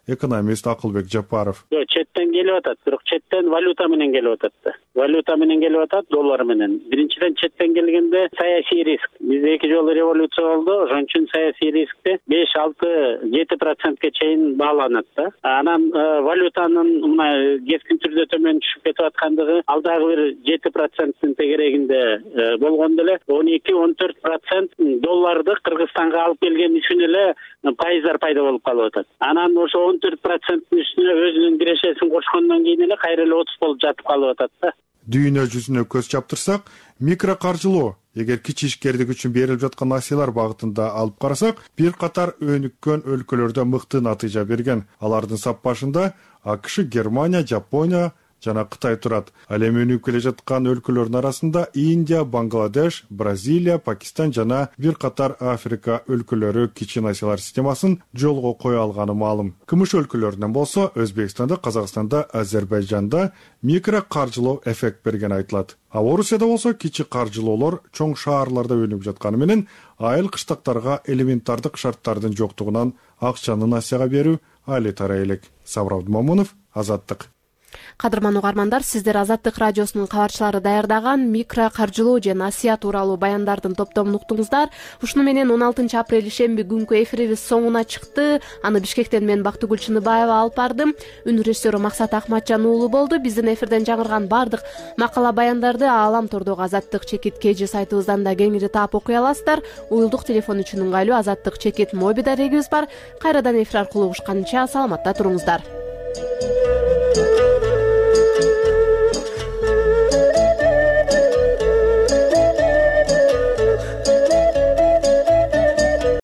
экономист Акылбек Жапаров. Жок, четтен келип атат, бирок четтен валюта менен келип атат да. Валюта менен келип атат, доллар менен. Биринчиден четтен келгенде саясий риск. Бизде эки жолу революция болду, ошон үчүн саясий рискте беш, алты, жети процентке чейин бааланат да. Анан валютанын мына кескин түрдө төмөн түшүп кетип аткандыгы ал дагы бир жети проценттин тегерегинде болгондо эле он эки он төрт процент долларды Кыргызстанга алып келген үчүн эле пайыздар пайда болуп калып атат. Анан ошо он төрт проценттин үстүнө өзүнүн кирешесин кошкондон кийин эле кайра эле отуз болуп жатып калып атат да. Дүйнө жүзүнө көз чаптырсак, микрокаржылоо эгер кичи ишкердик үчүн берилип жаткан насыялар багытында алып карасак, бир катар өнүккөн өлкөлөрдө мыкты натыйжа берген. Алардын сап башында АКШ, Германия, Жапония жана Кытай турат. Ал эми өнүгүп келе жаткан өлкөлөрдүн арасында Индия, Бангладеш, Бразилия, Пакистан жана бир катар Африка өлкөлөрү кичи насыялар системасын жолго кое алганы маалым. Кымыш өлкөлөрүнөн болсо, Өзбекстанда, Казакстанда, Азербайжанда микрокаржылоо эффект берген айтылат. А Орусияда болсо кичи каржылоолор чоң шаарларда өнүгүп жатканы менен айыл кыштактарга элементардык шарттардын жоктугунан акчаны насыяга берүү али тарай элек. Сабыр Абдымомунов, Азаттык. Кадырман угармандар, сиздер Азаттык радиосунун кабарчылары даярдаган микро каржылоо же насыя тууралуу баяндардын топтомун уктуңуздар. Ушуну менен он алтынчы апрель шемби күнкү эфирибиз соңуна чыкты. Аны Бишкектен мен Бактыгүл Чыныбаева алып бардым. Үн режиссеру Максат Акматжан уулу болду. Биздин эфирден жаңырган бардык макала баяндарды Аалам тордогу Азаттык чекит кж сайтыбыздан да кеңири таап окуй аласыздар. Уюлдук телефон үчүн ыңгайлуу Азаттык чекит моби дарегибиз бар. Кайрадан эфир аркылуу угушканча саламатта туруңуздар.